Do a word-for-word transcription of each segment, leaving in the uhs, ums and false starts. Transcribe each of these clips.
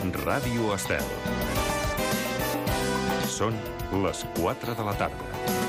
Ràdio Estel. Són les quatre de la tarda.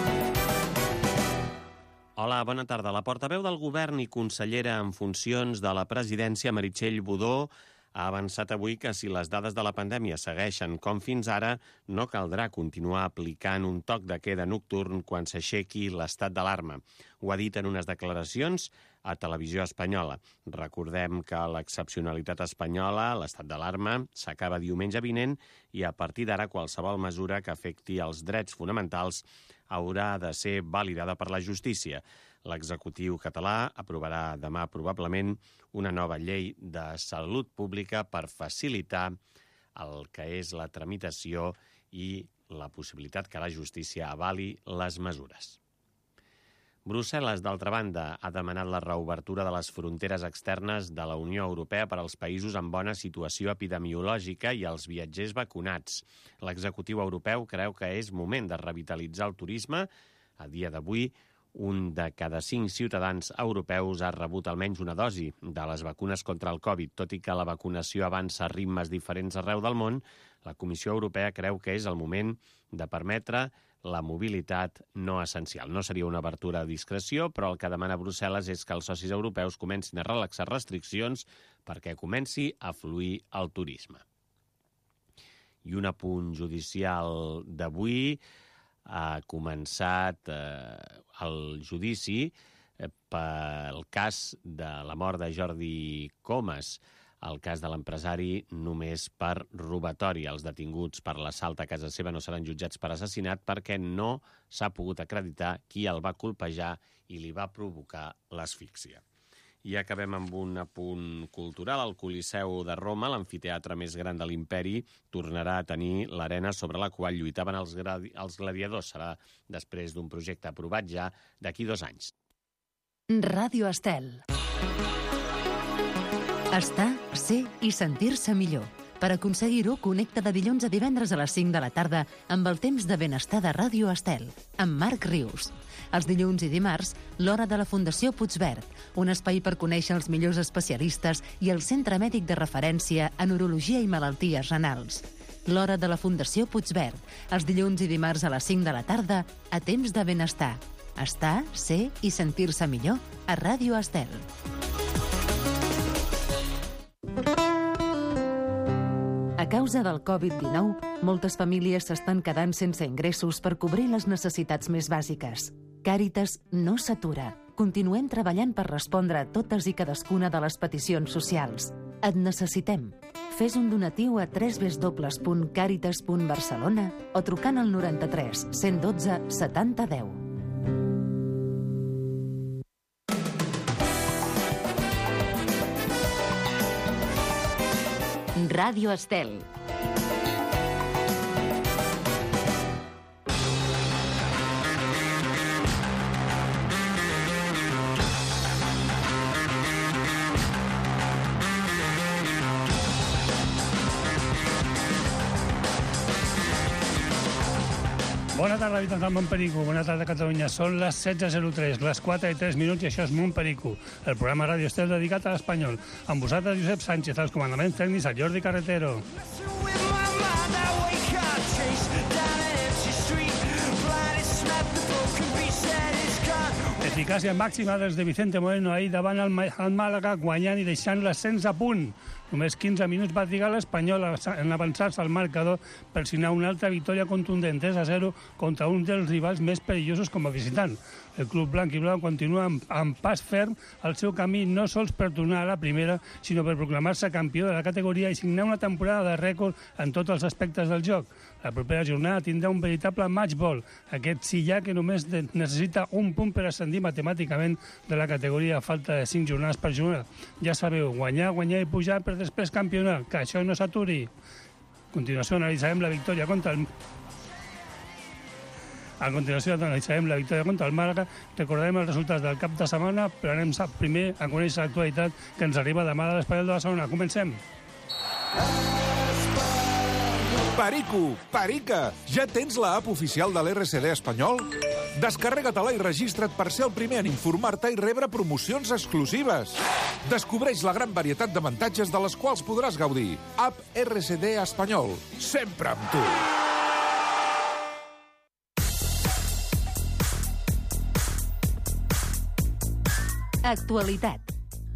Hola, bona tarda. La portaveu del govern i consellera en funcions de la presidència, Meritxell Budó, ha avançat avui que si les dades de la pandèmia segueixen com fins ara, no caldrà continuar aplicant un toc de queda nocturn quan s'aixequi l'estat d'alarma. Ho ha dit en unes declaracions a Televisió Espanyola. Recordem que l'excepcionalitat espanyola, l'estat d'alarma, s'acaba diumenge vinent i a partir d'ara qualsevol mesura que afecti els drets fonamentals haurà de ser validada per la justícia. L'executiu català aprovarà demà probablement una nova llei de salut pública per facilitar el que és la tramitació i la possibilitat que la justícia avali les mesures. Brussel·les, d'altra banda, ha demanat la reobertura de les fronteres externes de la Unió Europea per als països amb bona situació epidemiològica i als viatgers vacunats. L'executiu europeu creu que és moment de revitalitzar el turisme. A dia d'avui, un de cada cinc ciutadans europeus ha rebut almenys una dosi de les vacunes contra el Covid. Tot i que la vacunació avança a ritmes diferents arreu del món, la Comissió Europea creu que és el moment de permetre la mobilitat no essencial. No seria una obertura a discreció, però el que demana Brussel·les és que els socis europeus comencin a relaxar restriccions perquè comenci a fluir el turisme. I un apunt judicial d'avui: ha començat eh, el judici eh, pel cas de la mort de Jordi Comas, el cas de l'empresari només per robatori. Els detinguts per l'assalt a casa seva no seran jutjats per assassinat perquè no s'ha pogut acreditar qui el va colpejar i li va provocar l'asfíxia. I acabem amb un apunt cultural. El Coliseu de Roma, l'amfiteatre més gran de l'imperi, tornarà a tenir l'arena sobre la qual lluitaven els, gradi- els gladiadors. Serà després d'un projecte aprovat ja d'aquí dos anys. Ràdio Estel. Estar, ser i sentir-se millor. Per aconseguir-ho, connecta de dilluns a divendres a les cinc de la tarda amb el temps de benestar de Ràdio Estel, amb Marc Rius. Els dilluns i dimarts, l'Hora de la Fundació Puigverd, un espai per conèixer els millors especialistes i el centre mèdic de referència en urologia i malalties renals. L'Hora de la Fundació Puigverd, els dilluns i dimarts a les cinc de la tarda, a temps de benestar. Estar, ser i sentir-se millor a Ràdio Estel. A causa del covid dinou, moltes famílies s'estan quedant sense ingressos per cobrir les necessitats més bàsiques. Càritas no s'atura. Continuem treballant per respondre a totes i cadascuna de les peticions socials. Et necessitem. Fes un donatiu a w w w punt càritas punt barcelona o trucant al noranta-tres cent dotze setanta deu. Ràdio Estel. Bona tarda, habitants del Montperico. Bona tarda, Catalunya. Són les setze zero tres, les quatre i tres minuts, i això és Montperico, el programa Ràdio Estel dedicat a l'espanyol. Amb vosaltres, Josep Sánchez, als comandaments tècnics, a Jordi Carretero. Eficàcia màxima des de Vicente Moreno ahir davant el Màlaga, guanyant i deixant l'ascens a punt. Només quinze minuts va trigar l'Espanyol en avançar-se al marcador per signar una altra victòria contundent, tres a zero, contra un dels rivals més perillosos com a visitant. El club blanc i blau continua amb, amb pas ferm el seu camí, no sols per tornar a la primera, sinó per proclamar-se campió de la categoria i signar una temporada de rècord en tots els aspectes del joc. La propera jornada tindrà un veritable matchball, aquest sillà que només necessita un punt per ascendir matemàticament de la categoria a falta de cinc jornades per jornada. Ja sabeu, guanyar, guanyar i pujar per després campionar, que això no s'aturi. A continuació analitzarem la victòria contra el... A continuació analitzarem la victòria contra el Màlaga, recordarem els resultats del cap de setmana, però anem primer a conèixer l'actualitat que ens arriba demà de l'Espanyol de Barcelona. Comencem! Perico, Perica, ja tens la app oficial de l'R C D espanyol? Descarrega-te-la i registra't per ser el primer en informar-te i rebre promocions exclusives. Descobreix la gran varietat d'avantatges de les quals podràs gaudir. App R C D Espanyol. Sempre amb tu. Actualitat.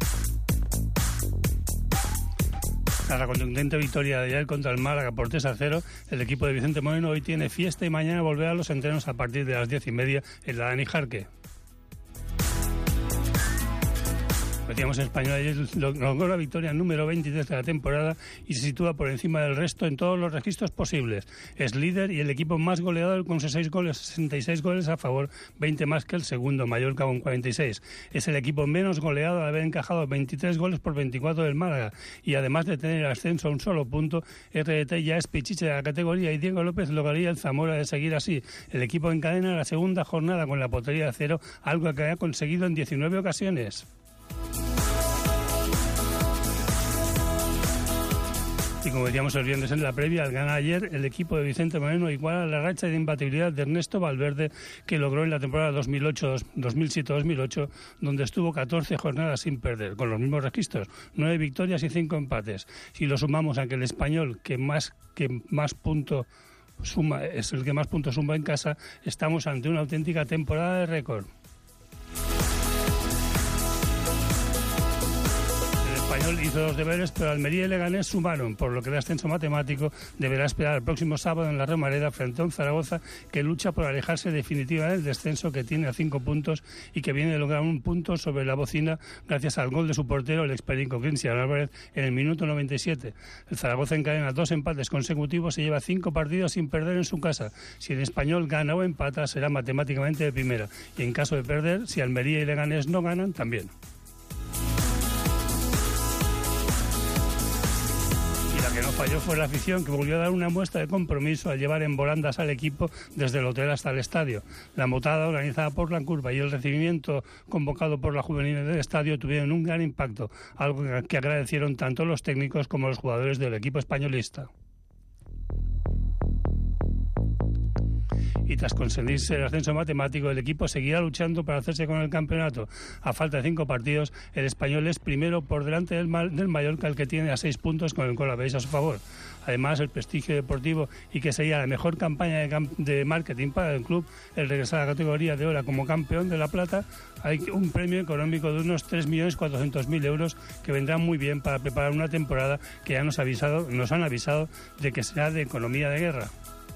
Tras la contundente victoria de ayer contra el Málaga por tres a cero, el equipo de Vicente Moreno hoy tiene fiesta y mañana volverá a los entrenos a partir de las diez y media en la Dani Jarque. Decíamos, el Español ayer logró la victoria número veintitrés de la temporada y se sitúa por encima del resto en todos los registros posibles. Es líder y el equipo más goleador con sesenta y seis goles, sesenta y seis goles a favor, veinte más que el segundo, Mallorca, con cuarenta y seis. Es el equipo menos goleado al haber encajado veintitrés goles por veinticuatro del Málaga. Y además de tener el ascenso a un solo punto, R D T ya es pichiche de la categoría y Diego López lograría el Zamora de seguir así. El equipo encadena la segunda jornada con la portería de cero, algo que ha conseguido en diecinueve ocasiones. Y como decíamos el viernes en la previa, al ganar ayer, el equipo de Vicente Moreno iguala la racha de imbatibilidad de Ernesto Valverde, que logró en la temporada dos mil siete dos mil ocho, donde estuvo catorce jornadas sin perder, con los mismos registros, nueve victorias y cinco empates. Si lo sumamos a que el Español, que más, que más puntos suma, es el que más puntos suma en casa, estamos ante una auténtica temporada de récord. El Español hizo los deberes, pero Almería y Leganés sumaron, por lo que el ascenso matemático deberá esperar el próximo sábado en la Romareda frente a un Zaragoza que lucha por alejarse definitivamente del descenso, que tiene a cinco puntos y que viene de lograr un punto sobre la bocina gracias al gol de su portero, el experico Cristian Álvarez, en el minuto noventa y siete. El Zaragoza encadena dos empates consecutivos y lleva cinco partidos sin perder en su casa. Si el Español gana o empata, será matemáticamente de primera. Y en caso de perder, si Almería y Leganés no ganan, también. Que no falló fue la afición, que volvió a dar una muestra de compromiso al llevar en volandas al equipo desde el hotel hasta el estadio. La motada organizada por la curva y el recibimiento convocado por la juvenil del estadio tuvieron un gran impacto, algo que agradecieron tanto los técnicos como los jugadores del equipo españolista. Y tras conseguirse el ascenso matemático, el equipo seguirá luchando para hacerse con el campeonato. A falta de cinco partidos, el Español es primero por delante del, Mal, del Mallorca, el que tiene a seis puntos con el Colavés a su favor. Además, el prestigio deportivo y que sería la mejor campaña de, de marketing para el club, el regresar a la categoría de oro como campeón de La Plata, hay un premio económico de unos tres millones cuatrocientos mil euros que vendrán muy bien para preparar una temporada que ya nos, avisado, nos han avisado de que será de economía de guerra.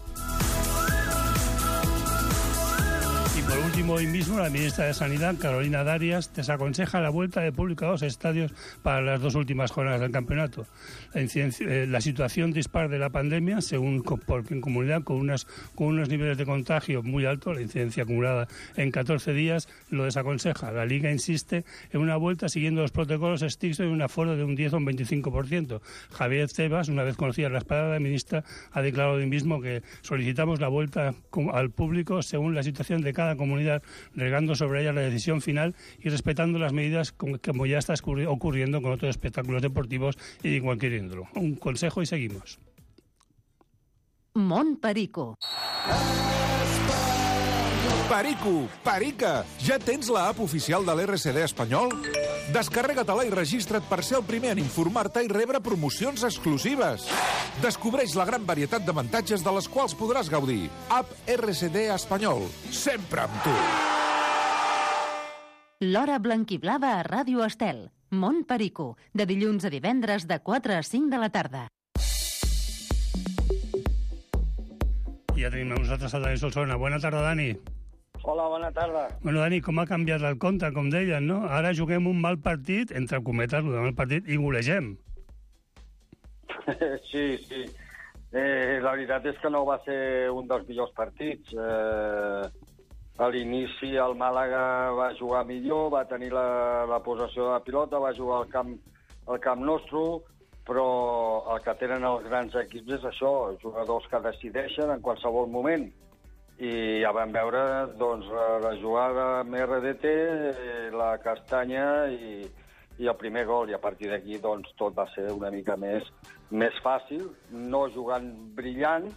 Por último, hoy mismo la ministra de Sanidad, Carolina Darias, desaconseja la vuelta de público a los estadios para las dos últimas jornadas del campeonato. La, eh, la situación dispar de la pandemia, según porque en comunidad con, unas, con unos niveles de contagio muy altos, la incidencia acumulada en catorce días, lo desaconseja. La Liga insiste en una vuelta siguiendo los protocolos estrictos y un aforo de un diez o un veinticinco por ciento. Javier Tebas, una vez conocida las palabras de la ministra, ha declarado hoy mismo que solicitamos la vuelta al público según la situación de cada comunidad, regando sobre ella la decisión final y respetando las medidas como, como ya está ocurriendo con otros espectáculos deportivos y de cualquier índole. Un consejo y seguimos. Mont Perico. Perico, Perica, ja tens la app oficial de l'R C D espanyol? Descarrega-te-la i registra't per ser el primer en informar-te i rebre promocions exclusives. Descobreix la gran varietat d'avantatges de les quals podràs gaudir. App R C D espanyol. Sempre amb tu. L'hora blanquiblava a Ràdio Estel. Mont Perico, de dilluns a divendres de quatre a cinc de la tarda. I ja tenim a nosaltres a Dani Solsona. Bona tarda, Dani. Hola, bona tarda. Bueno, Dani, com ha canviat el compte, com deien, no? Ara juguem un mal partit, entre cometes, el mal partit, i golegem. Sí, sí. Eh, la veritat és que no va ser un dels millors partits. Eh, a l'inici el Màlaga va jugar millor, va tenir la, la possessió de la pilota, va jugar al camp, al camp nostre, però el que tenen els grans equips és això, jugadors que decideixen en qualsevol moment. I ja vam veure doncs, la jugada amb R D T, la castanya i, i el primer gol. I a partir d'aquí doncs, tot va ser una mica més, més fàcil, no jugant brillant,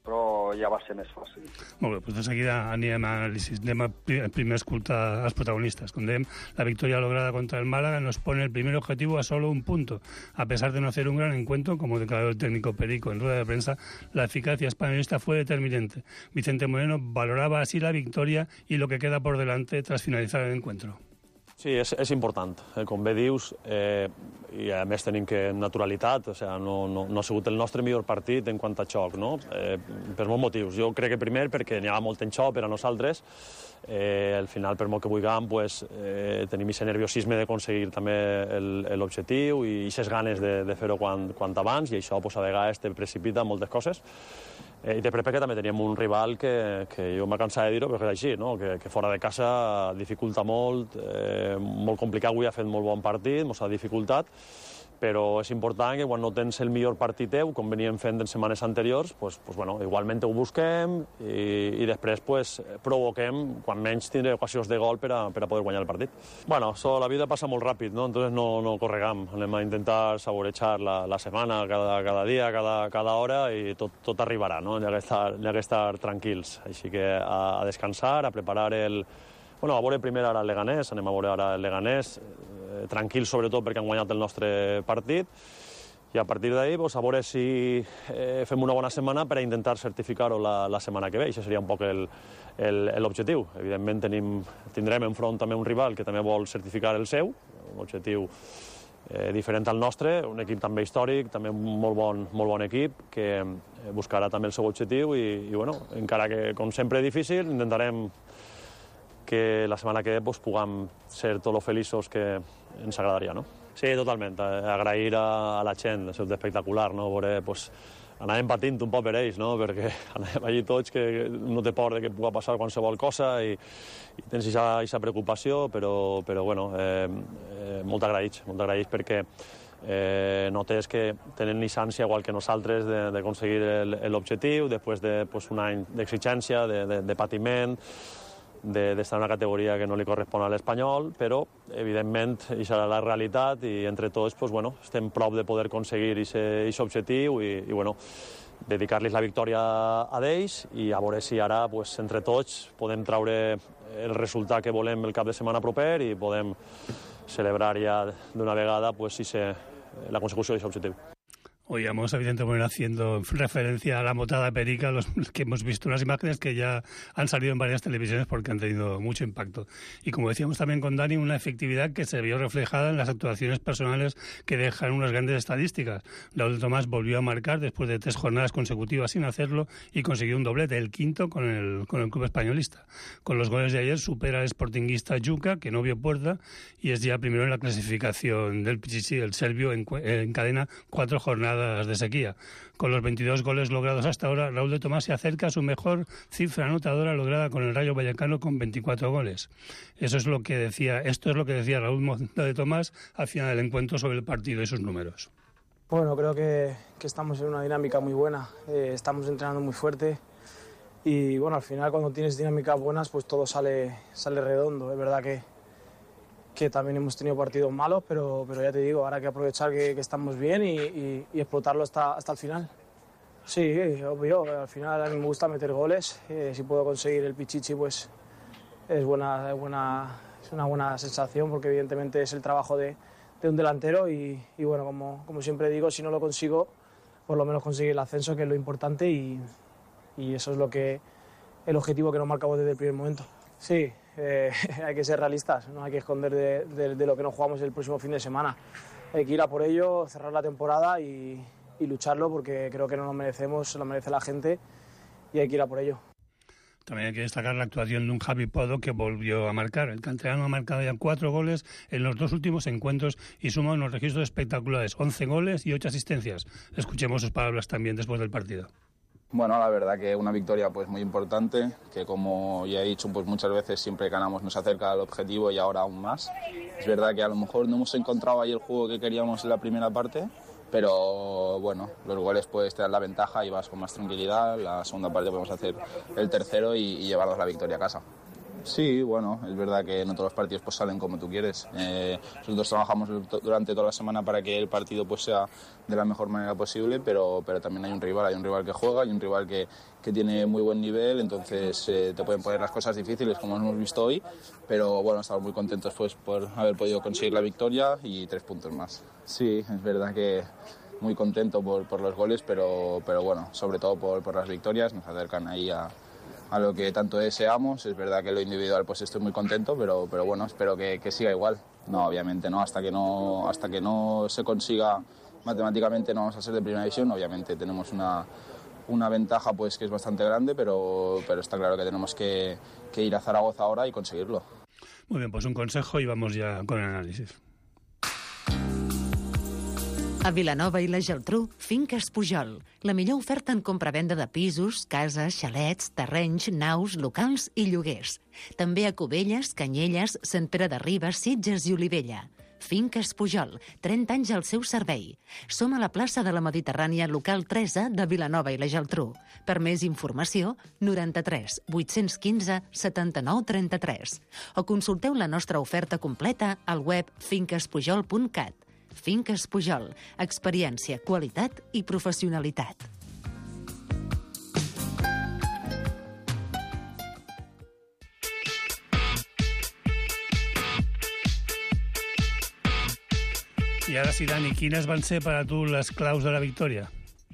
però ja va ser més fàcil. Molt bé, doncs de seguida anirem a anàlisis. Anem a primer a escoltar als protagonistas. Como dèiem, la victoria lograda contra el Málaga nos pone el primer objetivo a solo un punto. A pesar de no hacer un gran encuentro, como declaró el técnico Perico en rueda de prensa, la eficacia españolista fue determinante. Vicente Moreno valoraba así la victoria y lo que queda por delante tras finalizar el encuentro. Sí, és, és important. Eh, com bé dius, eh, i a més tenim que naturalitat, o sigui, no, no, no ha sigut el nostre millor partit en quant a xoc, no? Eh, per molts motius. Jo crec que primer perquè n'hi ha molt en xoc per a nosaltres. Eh, al final, per molt que vulguem, pues, eh, tenim aquest nerviosisme d'aconseguir també l'objectiu i aquestes ganes de, de fer-ho quan, quan abans, i això pues, a vegades te precipita moltes coses. Eh, I després perquè també teníem un rival que, que jo m'ha cansat de dir-ho, però que és així, no? que, que fora de casa dificulta molt, eh, molt complicat, avui ha fet molt bon partit, ens ha dificultat, però és important que quan no tens el millor partit teu, com veníem fent en setmanes anteriors, pues, pues, bueno, igualment ho busquem i, i després pues, provoquem, quan menys tindré ocasions de gol per a, per a poder guanyar el partit. Bueno, so, la vida passa molt ràpid, no? Entonces no, no corregam. Anem a intentar saborejar la, la setmana, cada, cada dia, cada, cada hora, i tot, tot arribarà, no? N'hi ha que estar, n'hi ha que estar tranquils. Així que a, a descansar, a preparar el... Bueno, a veure primer ara el Leganés, anem a veure ara el Leganés, eh, tranquils sobretot perquè han guanyat el nostre partit, i a partir d'ahir pues, a veure si eh, fem una bona setmana per a intentar certificar-ho la, la setmana que ve. Això seria un poc l'objectiu. Evidentment tenim, tindrem enfront també un rival que també vol certificar el seu, un objectiu eh, diferent al nostre, un equip també històric, també un molt bon, molt bon equip, que buscarà també el seu objectiu i, i bueno, encara que, com sempre, és difícil, intentarem que la setmana que ve pues, puguem ser tots els feliços que ens agradaria, no? Sí, totalment. Agrair a, a la gent, ha sigut espectacular, no? Veure, pues, anàvem patint un poc per ells, no? Perquè anàvem allí tots que no té por de que pugui passar qualsevol cosa i, i tens aquesta preocupació, però, però bueno, eh, eh, molt agraïts, molt agraïts perquè eh, notes que tenen llicència igual que nosaltres d'aconseguir l'objectiu després de pues, un any d'exigència, de, de, de patiment, d'estar en una categoria que no li correspon a l'Espanyol, però, evidentment, això serà la realitat i, entre tots, pues, bueno, estem prop de poder aconseguir aquest objectiu i, i bueno, dedicar-los la victòria a ells i a veure si ara, pues, entre tots, podem traure el resultat que volem el cap de setmana proper i podem celebrar ja d'una vegada pues, ese, la consecució d'aquest objectiu. Oíamos, evidentemente, haciendo referencia a la motada perica, los que hemos visto unas imágenes que ya han salido en varias televisiones porque han tenido mucho impacto. Y como decíamos también con Dani, una efectividad que se vio reflejada en las actuaciones personales que dejan unas grandes estadísticas. Raúl Tomás volvió a marcar después de tres jornadas consecutivas sin hacerlo y consiguió un doblete, el quinto con el, con el club españolista. Con los goles de ayer supera al sportinguista Juka, que no vio puerta, y es ya primero en la clasificación del Pichichi. El serbio encadena cuatro jornadas de sequía. Con los veintidós goles logrados hasta ahora, Raúl de Tomás se acerca a su mejor cifra anotadora lograda con el Rayo Vallecano con veinticuatro goles. Eso es lo que decía, esto es lo que decía Raúl de Tomás al final del encuentro sobre el partido y sus números. Bueno, creo que, que estamos en una dinámica muy buena, eh, estamos entrenando muy fuerte y bueno, al final cuando tienes dinámicas buenas pues todo sale, sale redondo. Es verdad que que también hemos tenido partidos malos, pero, pero ya te digo, ahora hay que aprovechar que, que estamos bien y, y, y explotarlo hasta, hasta el final. Sí, obvio, al final a mí me gusta meter goles, eh, si puedo conseguir el Pichichi pues es, buena, es, buena, es una buena sensación porque evidentemente es el trabajo de, de un delantero y, y bueno, como, como siempre digo, si no lo consigo, por lo menos conseguir el ascenso, que es lo importante y, y eso es lo que, el objetivo que nos marcamos desde el primer momento. Sí, eh, hay que ser realistas, no hay que esconder de, de, de lo que nos jugamos el próximo fin de semana. Hay que ir a por ello, cerrar la temporada y, y lucharlo porque creo que no lo merecemos, lo merece la gente y hay que ir a por ello. También hay que destacar la actuación de un Javi Podo que volvió a marcar. El canterano ha marcado ya cuatro goles en los dos últimos encuentros y suma unos registros espectaculares, once goles y ocho asistencias. Escuchemos sus palabras también después del partido. Bueno, la verdad que una victoria pues muy importante, que como ya he dicho pues muchas veces siempre ganamos nos acerca al objetivo y ahora aún más. Es verdad que a lo mejor no hemos encontrado ahí el juego que queríamos en la primera parte, pero bueno, los goles puedes te dan la ventaja y vas con más tranquilidad. La segunda parte podemos hacer el tercero y, y llevarnos la victoria a casa. Sí, bueno, es verdad que no todos los partidos pues salen como tú quieres. Eh, nosotros trabajamos durante toda la semana para que el partido pues sea de la mejor manera posible, pero, pero también hay un rival, hay un rival que juega, hay un rival que, que tiene muy buen nivel, entonces eh, te pueden poner las cosas difíciles como hemos visto hoy, pero bueno, estamos muy contentos pues por haber podido conseguir la victoria y tres puntos más. Sí, es verdad que muy contento por, por los goles, pero, pero bueno, sobre todo por, por las victorias, nos acercan ahí a a lo que tanto deseamos. Es verdad que lo individual pues estoy muy contento, pero, pero bueno, espero que, que siga igual. No, obviamente no, hasta que no, hasta que no se consiga matemáticamente no vamos a ser de primera división. Obviamente tenemos una, una ventaja pues que es bastante grande, pero, pero está claro que tenemos que, que ir a Zaragoza ahora y conseguirlo. Muy bien, pues un consejo y vamos ya con el análisis. A Vilanova i la Geltrú, Finques Pujol. La millor oferta en compra-venda de pisos, cases, xalets, terrenys, naus, locals i lloguers. També a Cubelles, Canyelles, Sant Pere de Ribes, Sitges i Olivella. Finques Pujol, trenta anys al seu servei. Som a la plaça de la Mediterrània, local tres A de Vilanova i la Geltrú. Per més informació, noranta-tres vuit-cents quinze setanta-nou trenta-tres. O consulteu la nostra oferta completa al web finques pujol punt cat. Finques Pujol. Experiència, qualitat i professionalitat. I ara sí, Dani, quines van ser per a tu les claus de la victòria?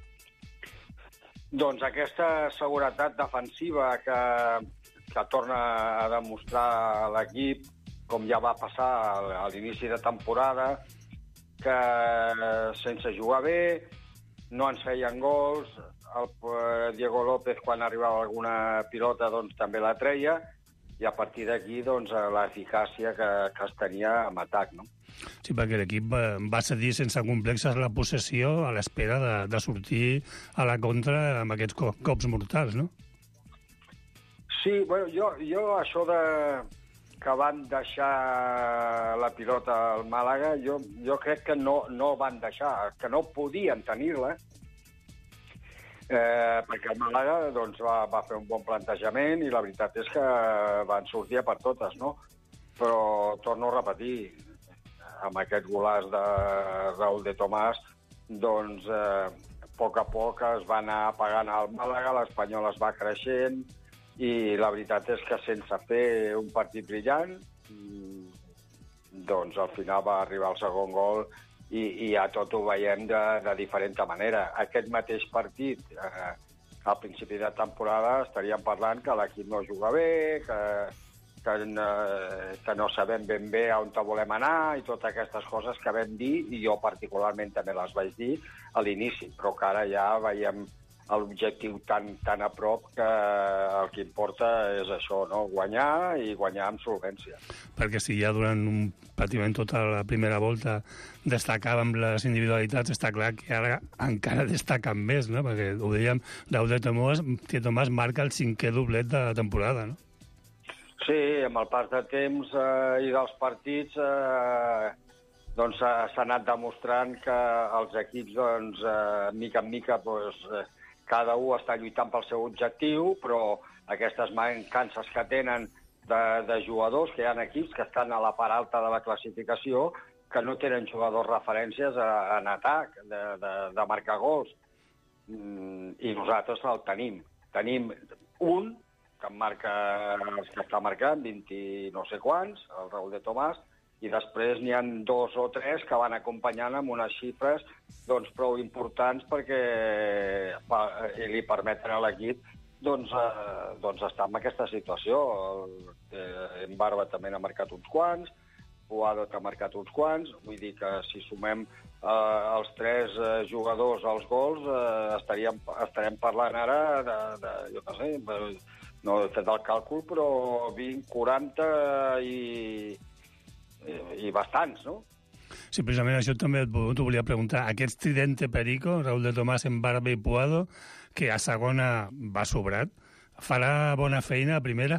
Doncs aquesta seguretat defensiva que, que torna a demostrar l'equip, com ja va passar a l'inici de temporada, que sense jugar bé no ens feien gols. El Diego López, quan arribava alguna pilota, doncs també la treia, i a partir d'aquí doncs, l'eficàcia que, que es tenia en atac, no? Sí, perquè l'equip va, va cedir sense complexes la possessió a l'espera de, de sortir a la contra amb aquests cops mortals, no? Sí, bueno, jo, jo això de que van deixar la pilota al Màlaga, jo, jo crec que no, no van deixar, que no podien tenir-la, eh, perquè el Màlaga doncs, va, va fer un bon plantejament i la veritat és que van sortir per totes, no? Però torno a repetir, amb aquest golaç de Raúl de Tomàs, doncs eh, a poc a poc es va anar apagant el Màlaga, l'Espanyol es va creixent, i la veritat és que sense fer un partit brillant, doncs al final va arribar el segon gol i, i ja tot ho veiem de, de diferent manera. Aquest mateix partit, eh, al principi de temporada, estaríem parlant que l'equip no juga bé, que, que, eh, que no sabem ben bé on volem anar i totes aquestes coses que vam dir, i jo particularment també les vaig dir a l'inici, però que ara ja veiem l'objectiu tan, tan a prop que el que importa és això, no? Guanyar i guanyar amb solvència. Perquè si ja durant un, pràcticament tota la primera volta destacàvem les individualitats, està clar que ara encara destaquen més, no? Perquè ho dèiem, Raúl de Tomàs, de Tomàs marca el cinquè doblet de la temporada, no? Sí, amb el pas de temps eh, i dels partits eh, doncs s'ha anat demostrant que els equips, doncs, eh, mica en mica, doncs, eh, cada un està lluitant pel seu objectiu, però aquestes mancances que tenen de, de jugadors, que hi ha equips que estan a la part alta de la classificació, que no tenen jugadors referències a, en atac, de, de, de marcar gols. Mm, I nosaltres el tenim. Tenim un que marca, que està marcant, vint i no sé quants, el Raúl de Tomàs, i després n'hi ha dos o tres que van acompanyant amb unes xifres doncs, prou importants perquè pa, li permeten a l'equip doncs, eh, doncs estar en aquesta situació. El, eh, en Barba també n'ha marcat uns quants, Boado t'ha marcat uns quants, vull dir que si sumem eh, els tres eh, jugadors als gols eh, estaríem, estarem parlant ara de, de jo no sé, no he fet el càlcul, però vint, quaranta i... i bastants, no? Sí, precisament això també t'ho volia preguntar. Aquest tridente Perico, Raúl de Tomàs, en Barba i Puado, que a segona va sobrat, farà bona feina a primera?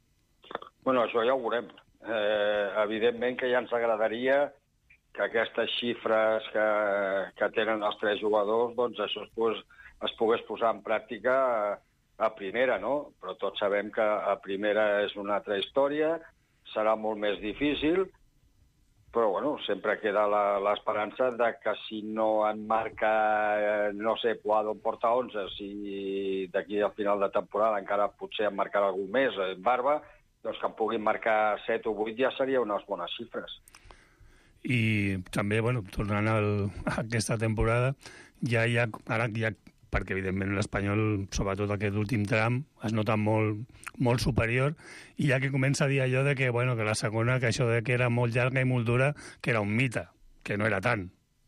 Bueno, això ja ho veurem. Eh, evidentment que ja ens agradaria que aquestes xifres que, que tenen els tres jugadors, doncs això es, pues, es pogués posar en pràctica a primera, no? Però tots sabem que a primera és una altra història, serà molt més difícil, però bueno, sempre queda l'esperança de que si no en marca, no sé, Puado en porta onze, si d'aquí al final de temporada encara potser en marcarà algú més, en Barba, doncs que en puguin marcar set o vuit ja seria unes bones xifres. I també, bueno, tornant al, a aquesta temporada, ja hi ha, ara ja, perquè evidentment l'Espanyol, sobretot aquest últim tram, es nota molt, molt superior, i ja que comença a dir allò de que, bueno, que la segona, que això de que era molt llarga i molt dura, que era un mite, que no era tant.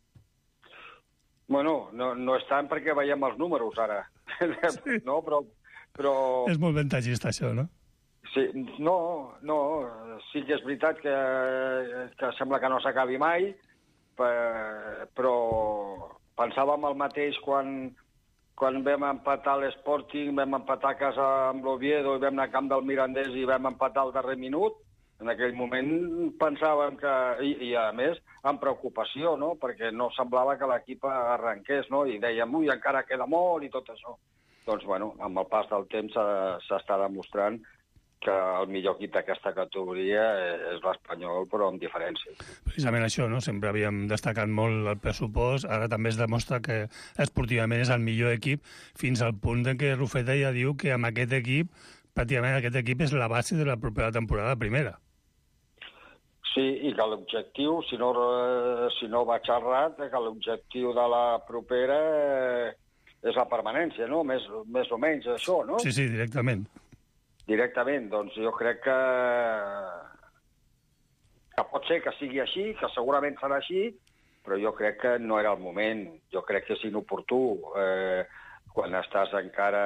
Bueno, no, no és tant perquè veiem els números ara, sí. No, però, però... És molt ventagista això, no? Sí, no, no, sí que és veritat que, que sembla que no s'acabi mai, però pensàvem el mateix quan, quan vam empatar l'Sporting, vam empatar a casa amb l'Oviedo i vam anar a camp del Mirandés i vam empatar al darrer minut. En aquell moment pensàvem que... I, i a més, amb preocupació, no?, perquè no semblava que l'equip arrenqués, no?, i dèiem, ui, encara queda molt i tot això. Doncs, bueno, amb el pas del temps s'està demostrant que el millor equip d'aquesta categoria és l'Espanyol, però amb diferència. Precisament això, no? Sempre havíem destacat molt el pressupost, ara també es demostra que esportivament és el millor equip, fins al punt de que Rufeta ja diu que amb aquest equip, pràcticament aquest equip és la base de la propera temporada primera. Sí, i que l'objectiu, si no, si no vaig errat, que l'objectiu de la propera és la permanència, no? Més, més o menys això, no? Sí, sí, directament. Directament, doncs jo crec que, que pot ser que sigui així, que segurament serà així, però jo crec que no era el moment. Jo crec que és inoportú eh, quan estàs encara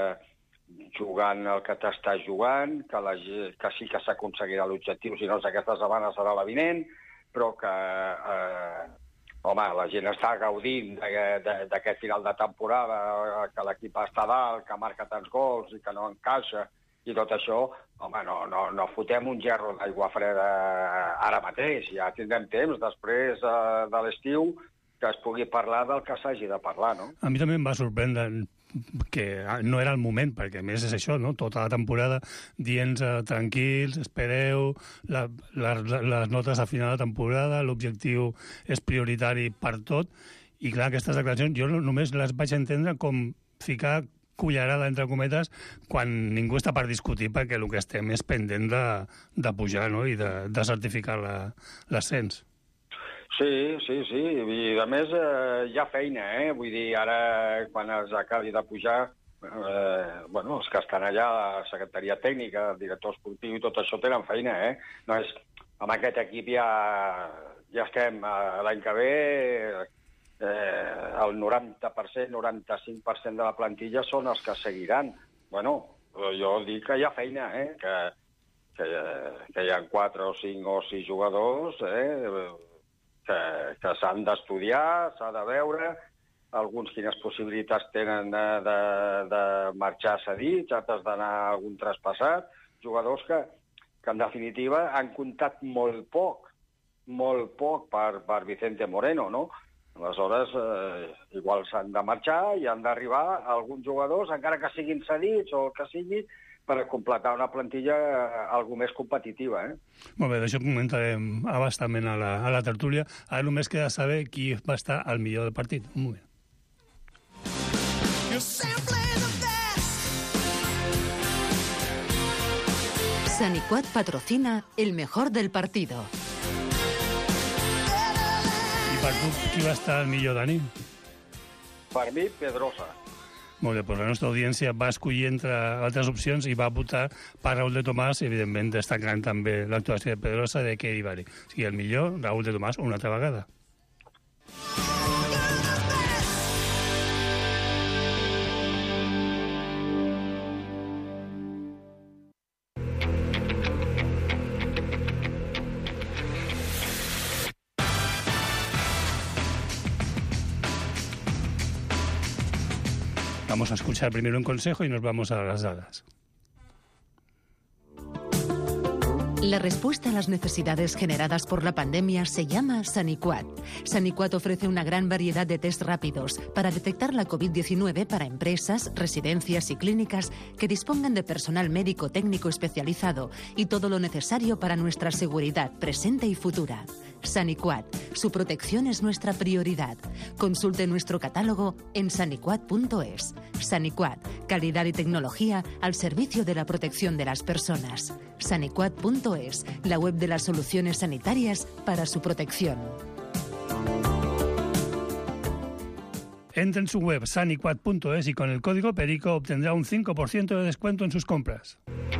jugant el que t'estàs jugant, que, la, que sí que s'aconseguirà l'objectiu, si no és aquesta setmana serà la vinent, però que, eh, home, la gent està gaudint d'aquest final de temporada, que l'equip està dalt, que marca tants gols i que no encaixa, i tot això, home, no, no, no fotem un gerro d'aigua freda ara mateix. Ja tindrem temps, després eh, de l'estiu, que es pugui parlar del que s'hagi de parlar, no? A mi també em va sorprendre que no era el moment, perquè a més és això, no? Tota la temporada dient eh, tranquils, espereu, la, la, les notes a final de temporada, l'objectiu és prioritari per tot, i clar, aquestes declaracions jo només les vaig entendre com ficar cullerada, entre cometes, quan ningú està per discutir, perquè el que estem és pendent de, de pujar, no?, i de, de certificar l'ascens. Sí, sí, sí, i a més eh, hi ha feina, eh? Vull dir, ara quan es acabi de pujar, eh, bueno, els que estan allà, la secretaria tècnica, el director esportiu i tot això tenen feina, eh? No és, amb aquest equip ja, ja estem, eh, l'any que ve... Eh, el noranta per cent, noranta-cinc per cent de la plantilla són els que seguiran. Bueno, jo dic que hi ha feina, eh? que, que, que hi ha quatre o cinc o sis jugadors eh? que, que s'han d'estudiar, s'ha de veure, alguns quines possibilitats tenen de, de, de marxar cedits, altres d'anar a algun traspassat, jugadors que, que en definitiva han comptat molt poc, molt poc per, per Vicente Moreno, no? Aleshores, eh, igual s'han de marxar i han d'arribar alguns jugadors, encara que siguin cedits o el que sigui, per completar una plantilla eh, algo més competitiva. Eh? Molt bé, d'això comentarem abastament a la, a la tertúlia. Ara només queda saber qui va estar al millor del partit. Un moment. Saniquat patrocina el mejor del partido. Per tu, qui va estar el millor, Dani? Per mi, Pedrosa. Molt bé, doncs la nostra audiència va escollir entre altres opcions i va votar per Raúl de Tomàs, i evidentment destacant també l'actuació de Pedrosa de Kery Bari. O sigui, el millor, Raúl de Tomàs, una altra vegada. Vamos a escuchar primero un consejo y nos vamos a las dadas. La respuesta a las necesidades generadas por la pandemia se llama Saniquat. Saniquat ofrece una gran variedad de test rápidos para detectar la covid diecinueve para empresas, residencias y clínicas que dispongan de personal médico técnico especializado y todo lo necesario para nuestra seguridad presente y futura. Saniquat. Su protección es nuestra prioridad. Consulte nuestro catálogo en saniquat punto es. Saniquat. Calidad y tecnología al servicio de la protección de las personas. Saniquat punto es. La web de las soluciones sanitarias para su protección. Entre en su web saniquat punto es y con el código Perico obtendrá un cinco por ciento de descuento en sus compras.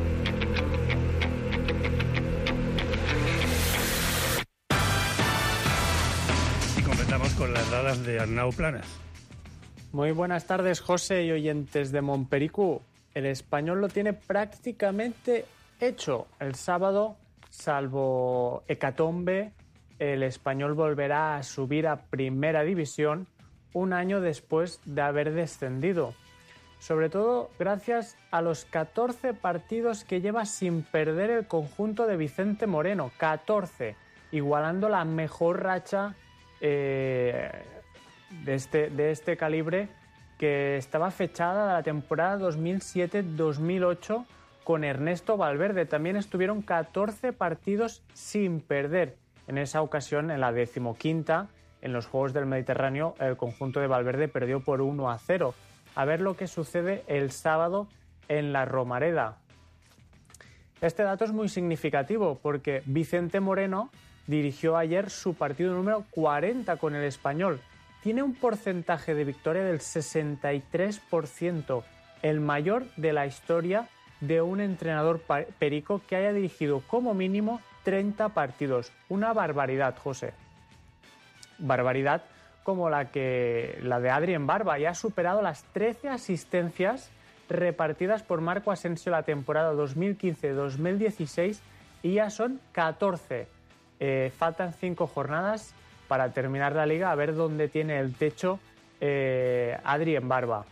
Estamos con las dadas de Arnau Planas. Muy buenas tardes, José y oyentes de Montpericu. El Español lo tiene prácticamente hecho. El sábado, salvo hecatombe, el Español volverá a subir a Primera División un año después de haber descendido. Sobre todo gracias a los catorce partidos que lleva sin perder el conjunto de Vicente Moreno. catorce, igualando la mejor racha Eh, de, este, de este calibre, que estaba fechada de la temporada dos mil siete dos mil ocho con Ernesto Valverde. También estuvieron catorce partidos sin perder. En esa ocasión, en la decimoquinta, en los Juegos del Mediterráneo, el conjunto de Valverde perdió por uno a cero. A ver lo que sucede el sábado en la Romareda. Este dato es muy significativo porque Vicente Moreno dirigió ayer su partido número cuarenta con el Español. Tiene un porcentaje de victoria del sesenta y tres por ciento, el mayor de la historia de un entrenador perico que haya dirigido como mínimo treinta partidos. Una barbaridad, José. Barbaridad como la, que, la de Adrien Barba. Ya ha superado las trece asistencias repartidas por Marco Asensio la temporada dos mil quince dos mil dieciséis y ya son catorce. Eh, faltan cinco jornadas para terminar la liga, a ver dónde tiene el techo eh, Adrien Barba.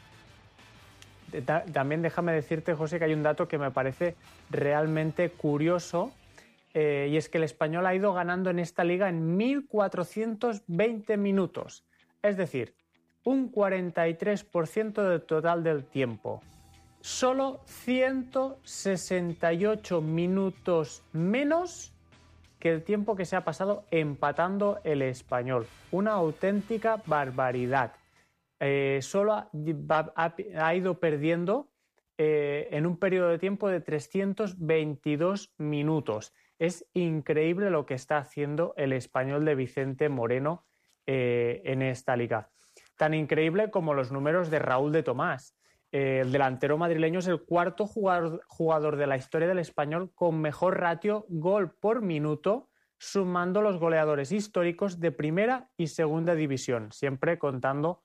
También déjame decirte, José, que hay un dato que me parece realmente curioso eh, y es que el Español ha ido ganando en esta liga en mil cuatrocientos veinte minutos, es decir, un cuarenta y tres por ciento del total del tiempo. Solo ciento sesenta y ocho minutos menos que el tiempo que se ha pasado empatando el Español. Una auténtica barbaridad. Eh, solo ha, ha, ha ido perdiendo eh, en un periodo de tiempo de trescientos veintidós minutos. Es increíble lo que está haciendo el Español de Vicente Moreno eh, en esta liga. Tan increíble como los números de Raúl de Tomás. Eh, el delantero madrileño es el cuarto jugador, jugador de la historia del Español con mejor ratio gol por minuto, sumando los goleadores históricos de primera y segunda división, siempre contando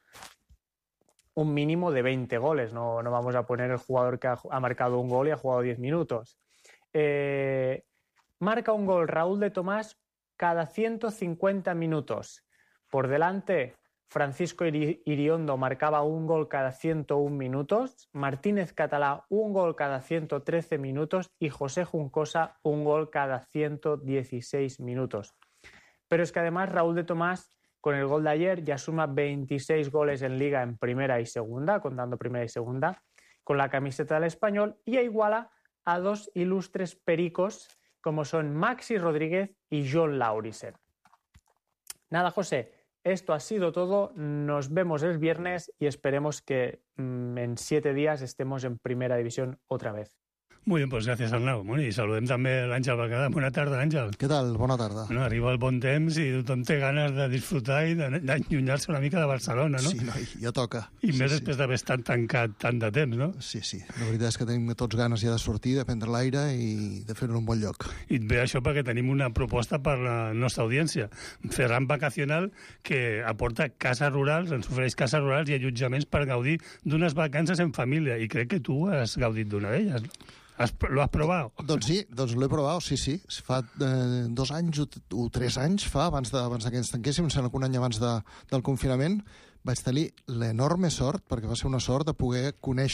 un mínimo de veinte goles. No, no vamos a poner el jugador que ha, ha marcado un gol y ha jugado diez minutos. Eh, marca un gol Raúl de Tomás cada ciento cincuenta minutos. Por delante, Francisco Iriondo marcaba un gol cada ciento uno minutos, Martínez Catalá un gol cada ciento trece minutos y José Juncosa un gol cada ciento dieciséis minutos. Pero es que además Raúl de Tomás, con el gol de ayer, ya suma veintiséis goles en Liga en primera y segunda, contando primera y segunda, con la camiseta del Español, y iguala a dos ilustres pericos como son Maxi Rodríguez y John Laurisen. Nada, José. Esto ha sido todo, nos vemos el viernes y esperemos que mmm, en siete días estemos en Primera División otra vez. Muy bien, doncs gràcies, Arnau. Bueno, I saludem també l'Àngel Berguedà. Bona tarda, Àngel. Què tal? Bona tarda. Bueno, arriba el bon temps i tothom té ganes de disfrutar i d'allunyar-se una mica de Barcelona, no? Sí, noi, ja toca. I sí, més sí. després d'haver estat tancat tant de temps, no? Sí, sí. La veritat és que tenim tots ganes ja de sortir, de prendre l'aire i de fer-ho en un bon lloc. I et ve això perquè tenim una proposta per la nostra audiència. Ferran Vacacional, que aporta cases rurals, ens ofereix cases rurals i allotjaments per gaudir d'unes vacances en família. I crec que tu has gaudit d'una d'elles, no? Has, ¿Lo has probado? Doncs sí, doncs l'he provat, sí, sí. Fa eh, dos anys o, o tres anys, fa, abans, de, abans que ens tanquéssim, em sembla que un any abans de, del confinament, vaig tenir l'enorme sort, perquè va ser una sort, de poder conèixer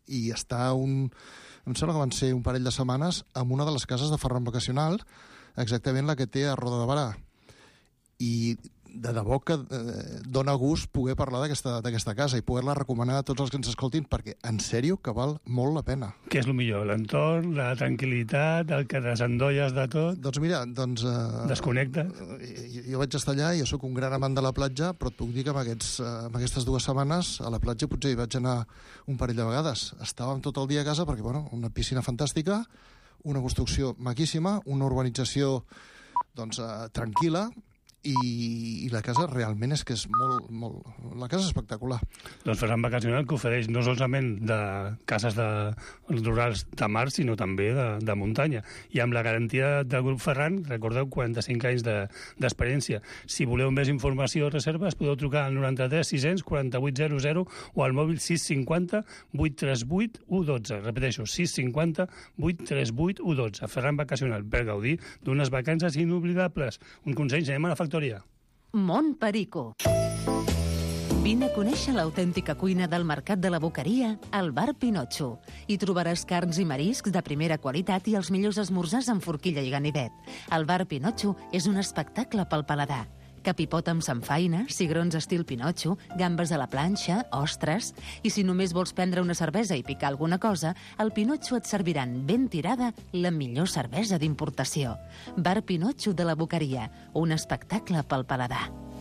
i està un... Em sembla que van ser un parell de setmanes en una de les cases de Ferran Vacacional, exactament la que té a Roda de Barà. I de debò que eh, dona gust poder parlar d'aquesta casa i poder-la recomanar a tots els que ens escoltin, perquè, en sèrio, que val molt la pena. Què és el millor? L'entorn, la tranquil·litat, el que desendolles de tot? Doncs mira, doncs... Eh, Desconnectes? Jo, jo vaig estar allà, jo sóc un gran amant de la platja, però et puc dir que amb, aquests, eh, amb aquestes dues setmanes a la platja potser hi vaig anar un parell de vegades. Estàvem tot el dia a casa perquè, bueno, una piscina fantàstica, una construcció maquíssima, una urbanització doncs, eh, tranquil·la, I, i la casa realment és que és molt, molt... La casa és espectacular. Doncs Ferran Vacacional, que ofereix no solament de cases de, rurals de mar, sinó també de, de muntanya. I amb la garantia del grup Ferran, recordeu, quaranta-cinc anys d'experiència. De, si voleu més informació o reserves, podeu trucar al noranta-tres sis cents quaranta-vuit zero zero o al mòbil sis cinquanta vuit tres vuit u dotze. Repeteixo, sis cinquanta vuit tres vuit u dotze. Ferran Vacacional, per gaudir d'unes vacances inoblidables. Un consell, anem a la factoria. Mont Perico. Vine a conèixer l'autèntica cuina del Mercat de la Boqueria al Bar Pinotxo. Hi trobaràs carns i mariscs de primera qualitat i els millors esmorzars amb forquilla i ganivet. El Bar Pinotxo és un espectacle pel paladar. Capipot amb samfaina, cigrons estil Pinotxo, gambes a la planxa, ostres... I si només vols prendre una cervesa i picar alguna cosa, al Pinotxo et serviran ben tirada la millor cervesa d'importació. Bar Pinotxo de la Boqueria, un espectacle pel paladar.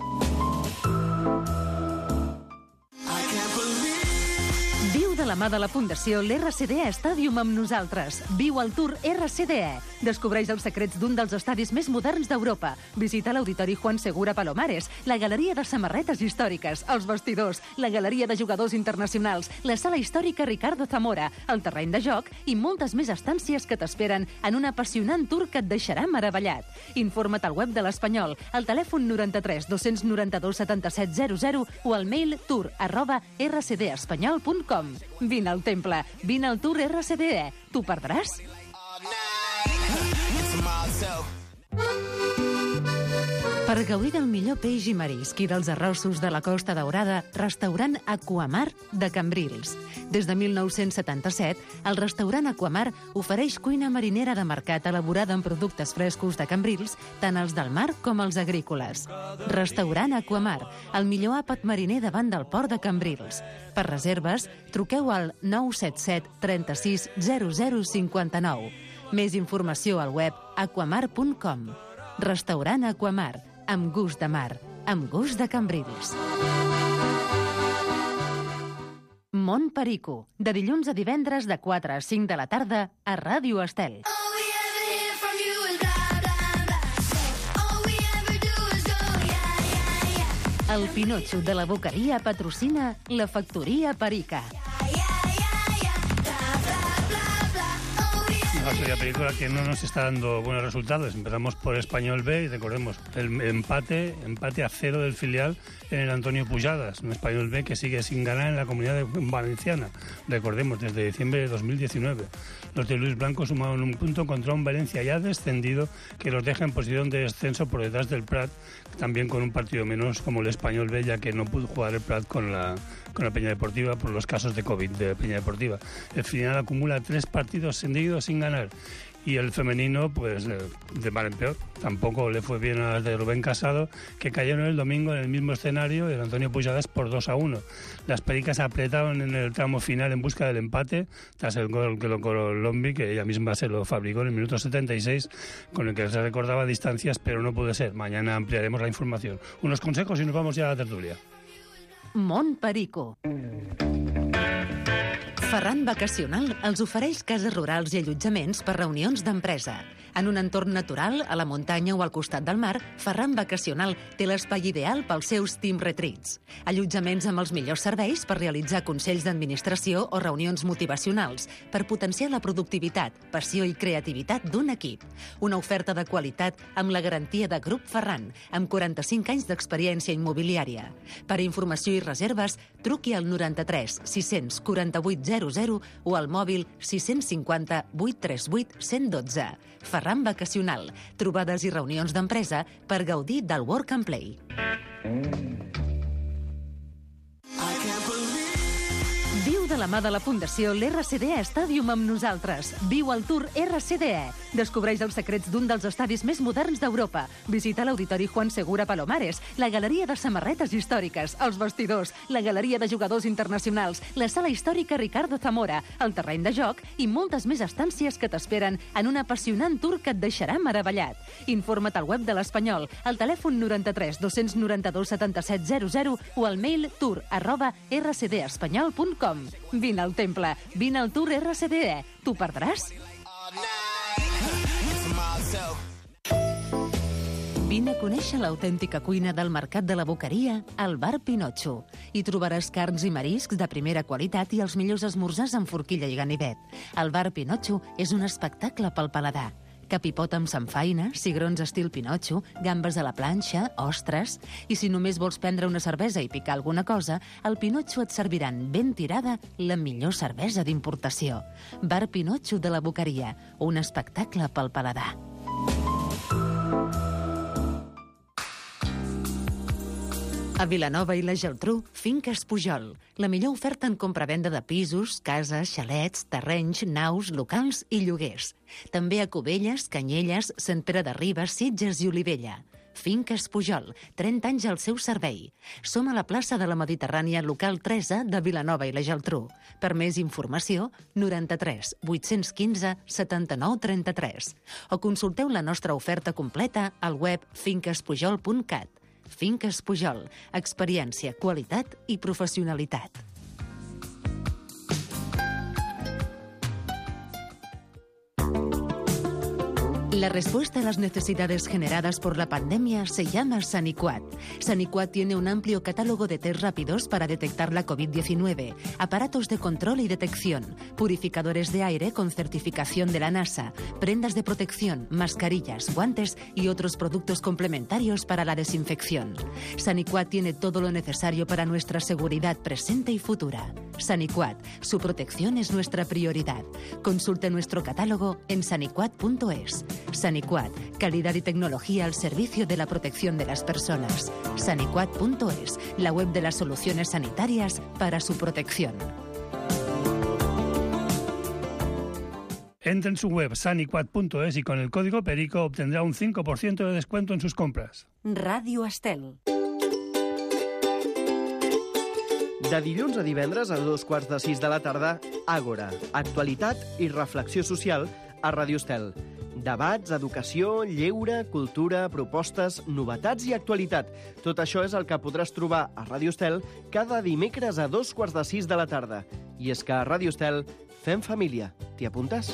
Viu de la mà de la Fundació l'R C D E Stadium amb nosaltres. Viu el Tour R C D E. Descobreix els secrets d'un dels estadis més moderns d'Europa. Visita l'Auditori Juan Segura Palomares, la Galeria de Samarretes Històriques, els vestidors, la Galeria de Jugadors Internacionals, la Sala Històrica Ricardo Zamora, el terreny de joc i moltes més estàncies que t'esperen en un apassionant tour que et deixarà meravellat. Informa't al web de l'Espanyol, al telèfon noranta-tres dos noranta-dos setanta-set zero zero o al mail tour arroba r c d espanyol punt com. Vine al temple, vine al Tour R C D E. T'ho perdràs? Per gaudir del millor peix i marisc i dels arrossos de la Costa Daurada, restaurant Aquamar de Cambrils. Des de mil nou-cents setanta-set, el restaurant Aquamar ofereix cuina marinera de mercat elaborada amb productes frescos de Cambrils, tant els del mar com els agrícoles. Restaurant Aquamar, el millor àpat mariner davant del port de Cambrils. Per reserves, truqueu al nou set set trenta-sis zero zero cinquanta-nou. Més informació al web aquamar punt com. Restaurant Aquamar, amb gust de mar, amb gust de Cambrils. Mont Perico, de dilluns a divendres de quatre a cinc de la tarda a Ràdio Estel. El Pinotxo de la Boqueria patrocina la Factoria Perica. Una película que no nos está dando buenos resultados. Empezamos por Español B y recordemos el empate, empate a cero del filial en el Antonio Pujadas, un Español B que sigue sin ganar en la Comunidad Valenciana. Recordemos, desde diciembre de dos mil diecinueve. Los de Luis Blanco sumaron un punto contra un Valencia ya descendido que los deja en posición de descenso por detrás del Prat, también con un partido menos como el Español B, ya que no pudo jugar el Prat con la, con la Peña Deportiva por los casos de COVID de Peña Deportiva. El final acumula tres partidos seguidos sin ganar. Y el femenino, pues, de mal en peor. Tampoco le fue bien a las de Rubén Casado, que cayeron el domingo en el mismo escenario del Antonio Pujadas por dos a uno. Las pericas apretaron en el tramo final en busca del empate, tras el gol que lo Colombi, que ella misma se lo fabricó en el minuto setenta y seis, con el que se recordaba distancias, pero no pudo ser. Mañana ampliaremos la información. Unos consejos y nos vamos ya a la tertulia. Mont Perico. Ferran Vacacional els ofereix cases rurals i allotjaments per reunions d'empresa. En un entorn natural, a la muntanya o al costat del mar, Ferran Vacacional té l'espai ideal pels seus team retreats. Allotjaments amb els millors serveis per realitzar consells d'administració o reunions motivacionals, per potenciar la productivitat, passió i creativitat d'un equip. Una oferta de qualitat amb la garantia de Grup Ferran, amb quaranta-cinc anys d'experiència immobiliària. Per informació i reserves, truqui al noranta-tres sis quaranta-vuit zero zero o al mòbil sis cinquanta vuit tres vuit cent dotze. Ferran Vacacional. Trobades i reunions d'empresa per gaudir del Work and Play. Viu Gaudiu de la mà de la Fundació l'R C D E Stadium amb nosaltres. Viu el Tour R C D E. Descobreix els secrets d'un dels estadis més moderns d'Europa. Visita l'Auditori Juan Segura Palomares, la galeria de samarretes històriques, els vestidors, la galeria de jugadors internacionals, la sala històrica Ricardo Zamora, el terreny de joc i moltes més estàncies que t'esperen en un apassionant tour que et deixarà meravellat. Informa't al web de l'Espanyol, al telèfon noranta-tres dos noranta-dos setanta-set zero zero o al mail tour arroba r c d espanyol punt com. Vine al temple, vine al Tour R C D E. T'ho perdràs? Vine a conèixer l'autèntica cuina del Mercat de la Boqueria, al Bar Pinotxo. Hi trobaràs carns i mariscs de primera qualitat i els millors esmorzars amb forquilla i ganivet. El Bar Pinotxo és un espectacle pel paladar. Capipot amb samfaina, cigrons estil Pinotxo, gambes a la planxa, ostres... I si només vols prendre una cervesa i picar alguna cosa, al Pinotxo et serviran ben tirada la millor cervesa d'importació. Bar Pinotxo de la Boqueria, un espectacle pel paladar. A Vilanova i la Geltrú, Finques Pujol. La millor oferta en compra-venda de pisos, cases, xalets, terrenys, naus, locals i lloguers. També a Cubelles, Canyelles, Sant Pere de Ribes, Sitges i Olivella. Finques Pujol, trenta anys al seu servei. Som a la plaça de la Mediterrània, local tres A de Vilanova i la Geltrú. Per més informació, noranta-tres vuit-cents quinze setanta-nou trenta-tres. O consulteu la nostra oferta completa al web finques pujol punt cat. Finques Pujol. Experiència, qualitat i professionalitat. La respuesta a las necesidades generadas por la pandemia se llama Saniquat. Saniquat tiene un amplio catálogo de test rápidos para detectar la covid diecinueve, aparatos de control y detección, purificadores de aire con certificación de la NASA, prendas de protección, mascarillas, guantes y otros productos complementarios para la desinfección. Saniquat tiene todo lo necesario para nuestra seguridad presente y futura. Saniquat, su protección es nuestra prioridad. Consulte nuestro catálogo en saniquat punto es. Saniquat, calidad y tecnología al servicio de la protección de las personas. Saniquat punto es, la web de las soluciones sanitarias para su protección. Entre en su web saniquat punto es y con el código Perico obtendrá un cinco por ciento de descuento en sus compras. Ràdio Estel. De dilluns a divendres a dos quarts de sis de la tarda, Àgora, actualitat i reflexió social a Ràdio Estel. Debats, educació, lleure, cultura, propostes, novetats i actualitat. Tot això és el que podràs trobar a Ràdio Estel cada dimecres a dos quarts de sis de la tarda. I és que a Ràdio Estel fem família. T'hi apuntes?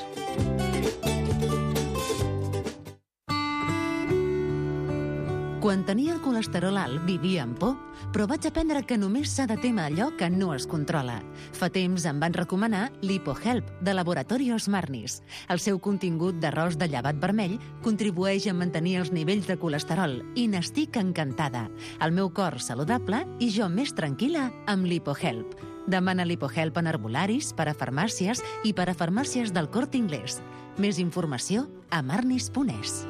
Quan tenia el colesterol alt, vivia amb por, però vaig aprendre que només s'ha de témer allò que no es controla. Fa temps em van recomanar l'HipoHelp, de Laboratorios Marnis. El seu contingut d'arròs de llevat vermell contribueix a mantenir els nivells de colesterol i n'estic encantada. El meu cor saludable i jo més tranquil·la amb l'HipoHelp. Demana l'HipoHelp en herbolaris, per a farmàcies i per a farmàcies del Corte Inglés. Més informació a marnis punt es.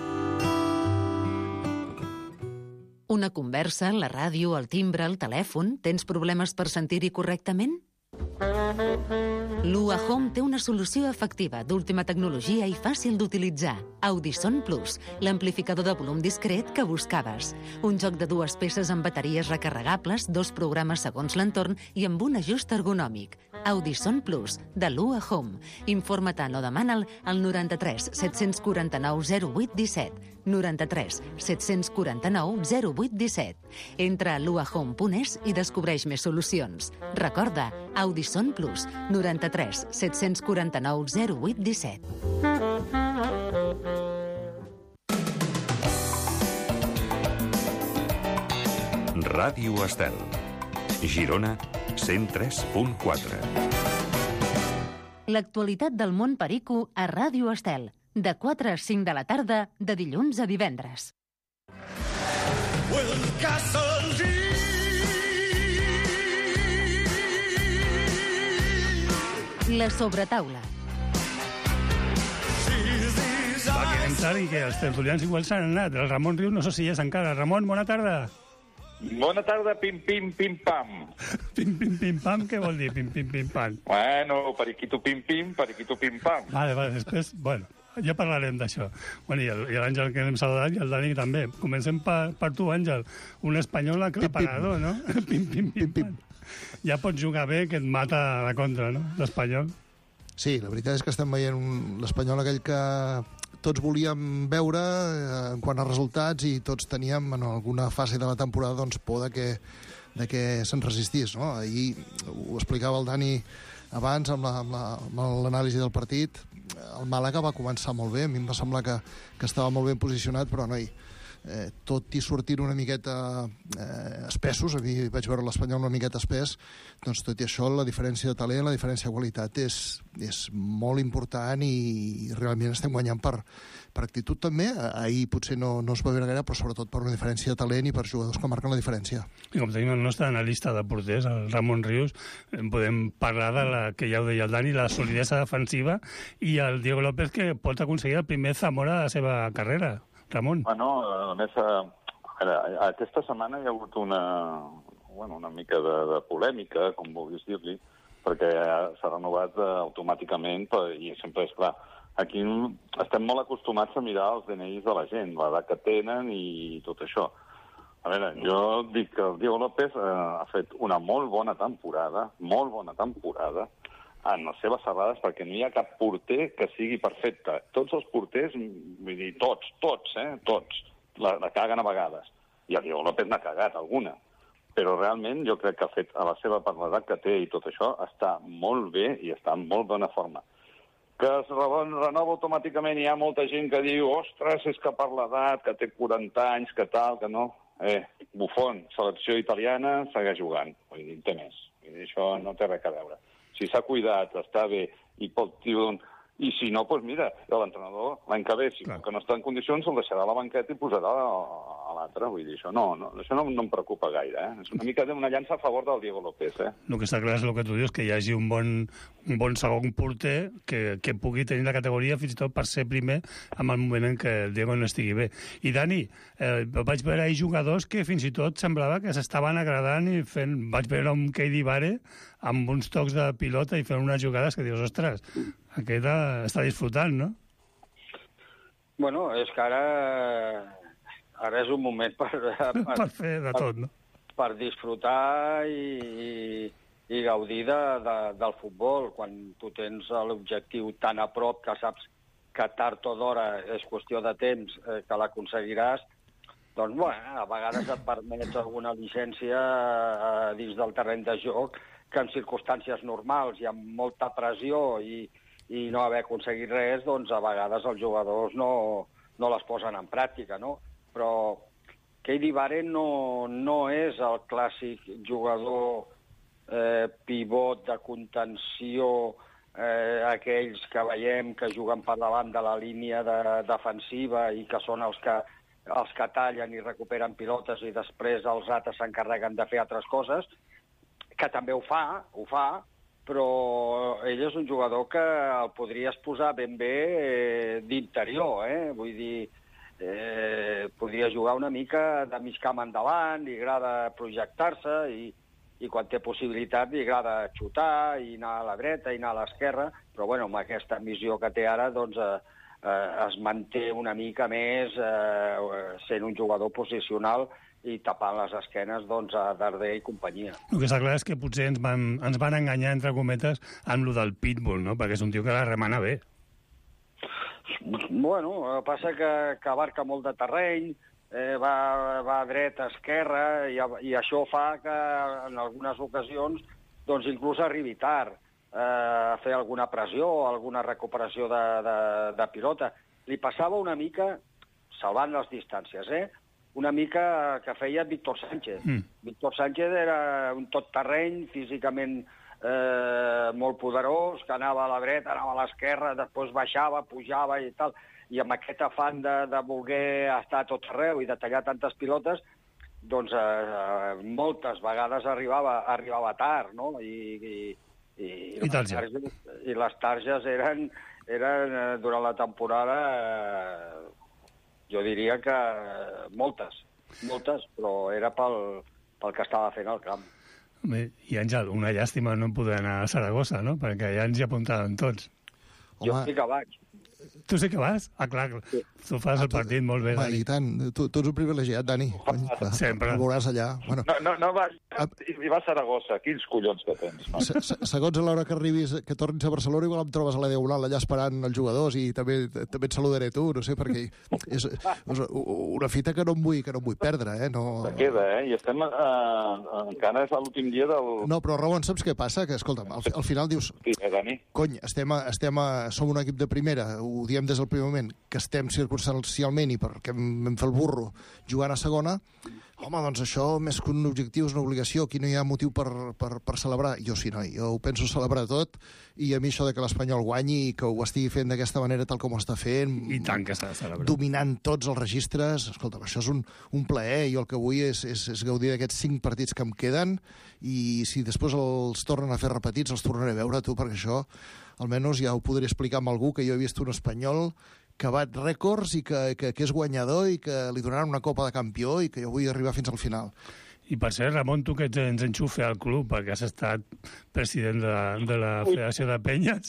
Una conversa, la ràdio, el timbre, el telèfon... Tens problemes per sentir-hi correctament? L'U A Home té una solució efectiva, d'última tecnologia i fàcil d'utilitzar. Audison Plus, l'amplificador de volum discret que buscaves. Un joc de dues peces amb bateries recarregables, dos programes segons l'entorn i amb un ajust ergonòmic. Audison Plus, de l'U A Home. Informa-te'n o demana'l al noranta-tres set-cents quaranta-nou zero vuit disset. noranta-tres set-cents quaranta-nou zero vuit disset. Entra a l'u a home punt es i descobreix més solucions. Recorda, Audison Plus, noranta-tres set-cents quaranta-nou zero vuit disset. Ràdio Estel. Girona, cent tres punt quatre. L'actualitat del món perico a Ràdio Estel. De quatre a cinc de la tarda, de dilluns a divendres. La sobretaula. Va, que anem tard i que els tertulians igual s'han anat. El Ramon Rius no sé si és encara. Ramon, bona tarda. Bona tarda, pim, pim, pim, pam. Pim, pim, pim, pam, què vol dir pim, pim, pim, pam? Bueno, periquito, pim, pim, periquito, pim, pam. Vale, vale, després, bueno, ja parlarem d'això. Bueno, i el- i l'Àngel que hem saludat i el Dani també. Comencem per, per tu, Àngel. Un espanyol aclaparador, no? Pim, pim, pim, pim. Ja pots jugar bé, que et mata a la contra, no? L'espanyol. Sí, la veritat és que estem veient un- l'Espanyol aquell que tots volíem veure eh, en quant a resultats i tots teníem en alguna fase de la temporada doncs, por de que, de que se'n resistís. No? Ahir ho explicava el Dani abans amb la- amb la- amb l'anàlisi del partit. El Màlaga va començar molt bé, a mi em va semblar que, que estava molt ben posicionat, però noi, eh, tot i sortir una miqueta eh, espessos, a mi vaig veure l'Espanyol una miqueta espès, doncs tot i això la diferència de talent, la diferència de qualitat és, és molt important i, i realment estem guanyant per, per actitud també. Ahir potser no, no es va veure gaire, però sobretot per una diferència de talent i per jugadors que marquen la diferència. I com tenim el nostre analista de porters, el Ramon Rius, eh, podem parlar de la que ja ho deia el Dani, la solidesa defensiva i el Diego López, que pot aconseguir el primer Zamora de la seva carrera. Ramon. Bueno, a més, a, a veure, aquesta setmana hi ha hagut una, bueno, una mica de, de polèmica, com vulguis dir-li, perquè s'ha renovat eh, automàticament per, i sempre és clar. Aquí estem molt acostumats a mirar els D N Is de la gent, l'edat que tenen i tot això. A veure, jo dic que el Diego López eh, ha fet una molt bona temporada, molt bona temporada, en les seves serrades, perquè no hi ha cap porter que sigui perfecte. Tots els porters, vull dir, tots, tots, eh, tots, la, la caguen a vegades. I el Diego López n'ha cagat alguna. Però realment jo crec que ha fet a la seva, per l'edat que té i tot això, està molt bé i està en molt bona forma. Que es renova automàticament, hi ha molta gent que diu ostres, és que per l'edat, que té quaranta anys, que tal, que no. Eh, Buffon, selecció italiana, segueix jugant. Vull dir, té més. Vull dir, això no té res a veure. Si s'ha cuidat, està bé, i pot dir... I si no, doncs mira, l'entrenador l'any que ve, si que no està en condicions, el deixarà a la banqueta i posarà a, a l'altre. Vull dir, això no, no, això no, no em preocupa gaire. Eh? És una mica una llança a favor del Diego López. Eh? El que està clar és el que tu dius, que hi hagi un bon, un bon segon porter que, que pugui tenir la categoria fins i tot per ser primer en el moment en què el Diego no estigui bé. I Dani, eh, vaig veure ahir jugadors que fins i tot semblava que s'estaven agradant i fent... Vaig veure un Keidi Bare amb uns tocs de pilota i fent unes jugades que dius, ostres, aquest està disfrutant, no? Bueno, és que ara, ara és un moment per... Per, per fer de tot, no? Per, per disfrutar i, i, i gaudir de, de, del futbol. Quan tu tens l'objectiu tan a prop que saps que tard o d'hora és qüestió de temps eh, que l'aconseguiràs, doncs, bueno, a vegades et permets alguna llicència eh, dins del terreny de joc que en circumstàncies normals i amb molta pressió i, i no haver aconseguit res, doncs a vegades els jugadors no, no les posen en pràctica, no? Però Keidi Bare no, no és el clàssic jugador eh, pivot de contenció, eh, aquells que veiem que juguen per davant de la línia de, defensiva i que són els que, els que tallen i recuperen pilotes i després els altres s'encarreguen de fer altres coses, que també ho fa, ho fa, però ell és un jugador que el podries posar ben bé eh, d'interior, eh? Vull dir, eh, podria jugar una mica de mig camp endavant, li agrada projectar-se i, i quan té possibilitat li agrada xutar i anar a la dreta i anar a l'esquerra, però bueno, amb aquesta missió que té ara doncs, eh, eh, es manté una mica més eh, sent un jugador posicional i tapant les esquenes doncs, a Darder i companyia. El que està clar és que potser ens van, ens van enganyar, entre cometes, amb lo del Pitbull, no? Perquè és un tio que la remana bé. Bueno, passa que, que abarca molt de terreny, eh, va, va dreta, esquerra, i, i això fa que en algunes ocasions doncs, inclús arribi tard eh, a fer alguna pressió o alguna recuperació de, de, de pilota. Li passava una mica, salvant les distàncies, eh? una mica que feia Víctor Sánchez. Mm. Víctor Sánchez era un tot terreny, físicament eh, molt poderós, que anava a la dreta, anava a l'esquerra, després baixava, pujava i tal, i amb aquest afant de, de voler estar a tot arreu i de tallar tantes pilotes, doncs eh, moltes vegades arribava, arribava tard, no? I, i, i, I, les, targes, i les targes eren, eren durant la temporada... Eh, jo diria que moltes, moltes, però era pel, pel que estava fent al camp. I, Àngel, una llàstima no poder anar a Saragossa, no? Perquè ja ens hi apuntaven tots. Jo sí que vaig. Tu sí que vas? Ah, clar, sí. Tu fas el partit molt bé, home, Dani. I tant, tu, tu ets un privilegiat, Dani. Cony, clar, sempre. El veuràs allà. Bueno, no, no, no vas, i vas a Saragossa, quins collons que tens. No? se, se, segons a l'hora que arribis, que tornis a Barcelona, igual em trobes a la Diagonal allà esperant els jugadors i també, també et saludaré tu, no sé, perquè és, és una fita que no em vull, que no em vull perdre, eh? No... Se queda, eh? I estem... Eh, encara és l'últim dia del... No, però Ramon, saps què passa? Que, escolta'm, al, al final dius... Sí, eh, Dani? Cony, estem, a, estem a, som un equip de primera, ho diem des del primer moment, que estem circumstancialment i perquè vam fer el burro jugant a segona, home, doncs això, més que un objectiu, és una obligació. Aquí no hi ha motiu per, per, per celebrar. Jo sí, noi, jo ho penso celebrar tot, i a mi això de que l'Espanyol guanyi i que ho estigui fent d'aquesta manera tal com ho està fent... I tant que s'ha de celebrar. Dominant tots els registres. Escolta, això és un, un plaer. Jo el que vull és, és, és gaudir d'aquests cinc partits que em queden, i si després els tornen a fer repetits, els tornaré a veure, tu, perquè això, almenys ja ho podré explicar amb algú, que jo he vist un espanyol que bat rècords i que, que, que és guanyador i que li donaran una copa de campió i que jo vull arribar fins al final. I per cert, Ramon, tu que ets, ens enxufe al club perquè has estat president de, de la Federació de Penyes,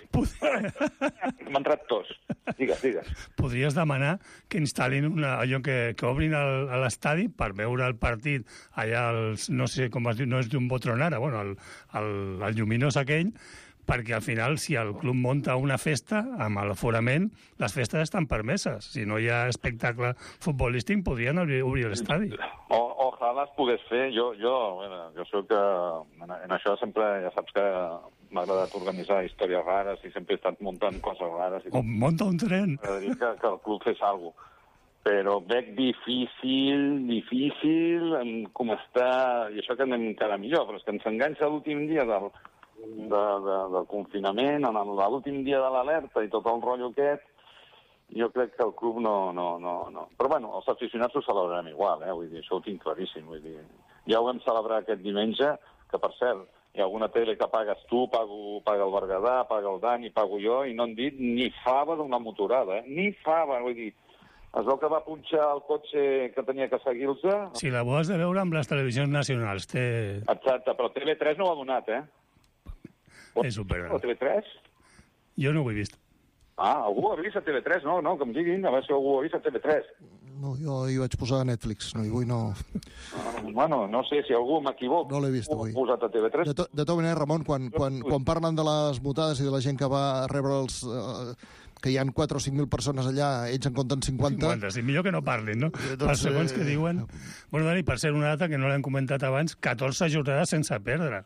m'han entrat tots. Digues, digues. Podries demanar que instal·lin una, allò que, que obrin el, a l'estadi per veure el partit allà, els, no sé com es diu, no és d'un Botronara, bueno, el, el, el lluminós aquell, perquè al final, si el club munta una festa amb l'aforament, les festes estan permeses. Si no hi ha espectacle futbolístic, podrien obrir, obrir l'estadi. O, ojalà es pogués fer. Jo, jo, bueno, jo soc que en, en això sempre, ja saps que m'ha agradat organitzar històries rares i sempre he estat muntant coses rares. I o munta un tren. M'agradaria que, que el club fes alguna cosa. Però veig difícil, difícil, com està... I això que anem encara millor, però és que ens enganxa l'últim dia del... De, de, del confinament, en l'últim dia de l'alerta i tot el rotllo aquest, jo crec que el club no... no, no, no. Però, bueno, els aficionats ho celebrarem igual, eh? Vull dir, això ho tinc claríssim. Vull dir, ja ho vam celebrar aquest diumenge, que, per cert, hi ha alguna tele que pagues tu, pago, paga el Berguedà, paga el Dani, pago jo, i no han dit ni fava d'una motorada, eh? Ni fava, vull dir... Es veu que va punxar el cotxe que tenia que seguir-se... Si la ho has de veure amb les televisions nacionals, té... Exacte, però T V tres no ho ha donat, eh? És supergran. O T V tres? Jo no ho he vist. Ah, algú ha vist a T V tres? No, no, que em diguin, a veure si algú ha vist a T V tres. No, jo hi vaig posar a Netflix, no, i avui no... Ah, bueno, no sé si algú m'equivoco. No l'he vist avui. Ho posat a T V tres. De, to, de tota manera, Ramon, quan, quan, quan parlen de les mutades i de la gent que va rebre els... Eh, que hi ha quatre o cinc mil persones allà, ells en compten cinquanta... cinquanta, sí, millor que no parlin, no? Eh, doncs, per segons eh... que diuen... Bueno, Dani, per ser una data que no l'hem comentat abans, catorze jornades sense perdre.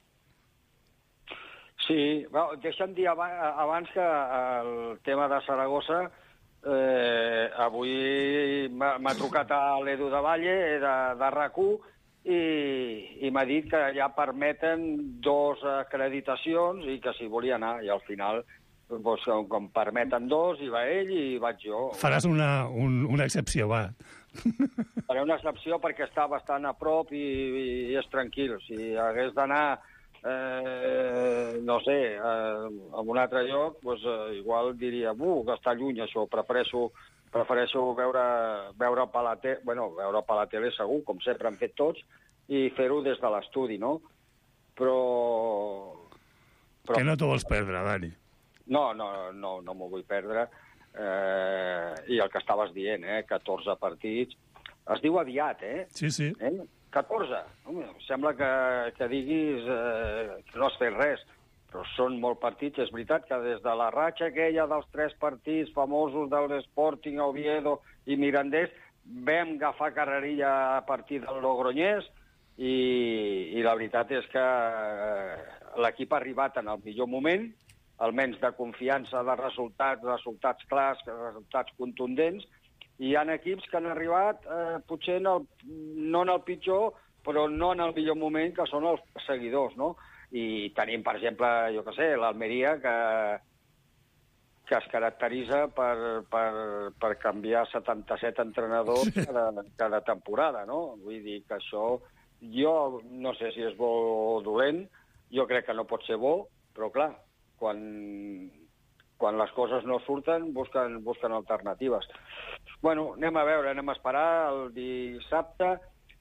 Sí, bueno, deixa'm dir abans que el tema de Saragossa, eh, avui m'ha trucat a l'Edu de Valle, de, de RAC u, i, i m'ha dit que ja permeten dos acreditacions i que si volia anar, i al final, doncs, com permeten dos, hi va ell i hi vaig jo. Faràs una, un, una excepció, va. Faré una excepció perquè està bastant a prop i, i és tranquil. Si hagués d'anar... Eh, no sé, eh, en un altre lloc, doncs, eh, igual diria, buh, que està lluny això, prefereixo, prefereixo veure, veure per la tele, bueno, veure per la tele segur, com sempre han fet tots, i fer-ho des de l'estudi, no? Però... però... Que no t'ho vols perdre, Dani. No, no, no, no m'ho vull perdre. Eh, I el que estaves dient, eh, catorze partits, es diu aviat, eh? Sí, sí. Eh? catorze. Home, sembla que, que diguis eh, que no has fet res, però són molts partits. És veritat que des de la ratxa aquella dels tres partits famosos del Sporting, Oviedo i Mirandés, vam agafar carrerilla a partir del Logroñés i, i la veritat és que eh, l'equip ha arribat en el millor moment, almenys de confiança, de resultats, resultats clars, resultats contundents, i hi ha equips que han arribat eh, potser en el, no en el pitjor, però no en el millor moment, que són els seguidors, no? I tenim, per exemple, jo què sé, l'Almeria, que, que es caracteritza per, per, per canviar setanta-set entrenadors cada, cada temporada, no? Vull dir que això, jo no sé si és bo o dolent, jo crec que no pot ser bo, però clar, quan... quan les coses no surten, busquen, busquen alternatives. Bueno, anem a veure, anem a esperar el dissabte.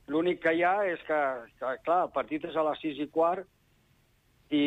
l'únic que hi ha és que, que, clar, el partit és a les sis i quart i,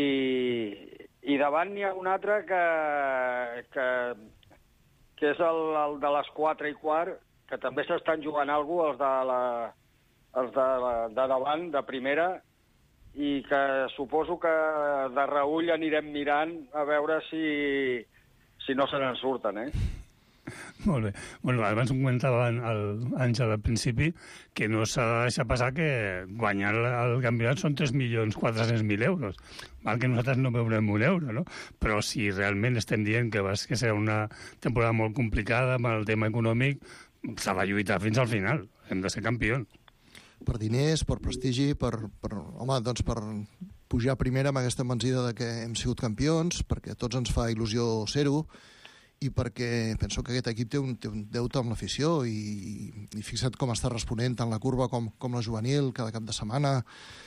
i davant n'hi ha un altre que, que, que és el, el de les quatre i quart, que també s'estan jugant alguna cosa, els de, la, els de, la, de davant, de primera, i que suposo que de reüll anirem mirant a veure si, si no se n'en surten, eh? Molt bé. Bueno, abans ho comentava l'Àngel al principi, que no s'ha de deixar passar que guanyar el campionat són tres milions quatre-cents mil euros. Val que nosaltres no veurem un euro, no? Però si realment estem dient que, vas, que serà una temporada molt complicada amb el tema econòmic, s'ha de lluitar fins al final. Hem de ser campions. Per diners, per prestigi, per, per, home, doncs per pujar primera amb aquesta embenzida de que hem sigut campions, perquè a tots ens fa il·lusió ser-ho, i perquè penso que aquest equip té un, té un deute amb l'afició i, i fixa't com està responent tant la curva com, com la juvenil cada cap de setmana.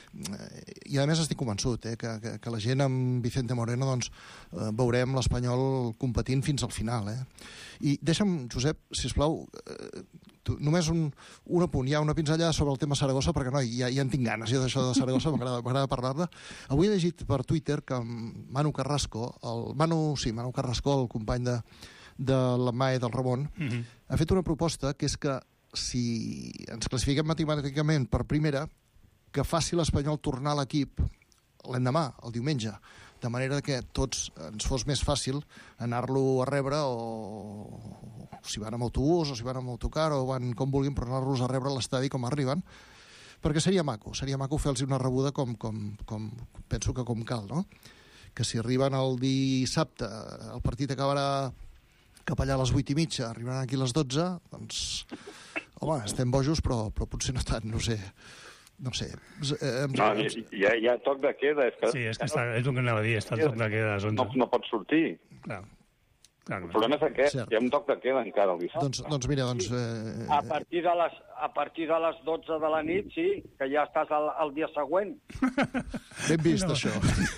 I a més estic convençut eh, que, que, que la gent amb Vicente Moreno doncs, eh, veurem l'Espanyol competint fins al final. Eh? I deixa'm, Josep, sisplau, eh, tu, només un, un apunt, hi ha una pinzellada sobre el tema Saragossa, perquè no, ja, ja en tinc ganes jo d'això de Saragossa, m'agrada parlar-ne. Avui he llegit per Twitter que Manu Carrasco, el, Manu, sí, Manu Carrasco, el company de, de la M A E del Ramon, mm-hmm. ha fet una proposta que és que si ens classifiquem matemàticament per primera, que faci l'Espanyol tornar a l'equip l'endemà, el diumenge, de manera que tots ens fos més fàcil anar-lo a rebre o, o si van amb autobús o si van amb autocar o van com vulguin, però anar-los a rebre a l'estadi com arriben, perquè seria maco, seria maco fer-los una rebuda com, com, com penso que com cal, no? Que si arriben el dissabte, el partit acabarà cap allà a les vuit i mitja, arribaran aquí a les dotze, doncs, home, estem bojos, però, però potser no tant, no sé. No sé. Eh, no, hi, hi, ha, hi ha toc de queda. És que, sí, és que està, és el que anava a dir, està el toc de queda a les onze. No, no pot sortir. Clar. Clar, el problema és aquest, cert. Hi ha un toc de queda encara el dissabte. Doncs, doncs mira, doncs... Eh... A partir de les, a partir de les dotze de la nit, sí, que ja estàs al, al dia següent. Ben vist, no. Això.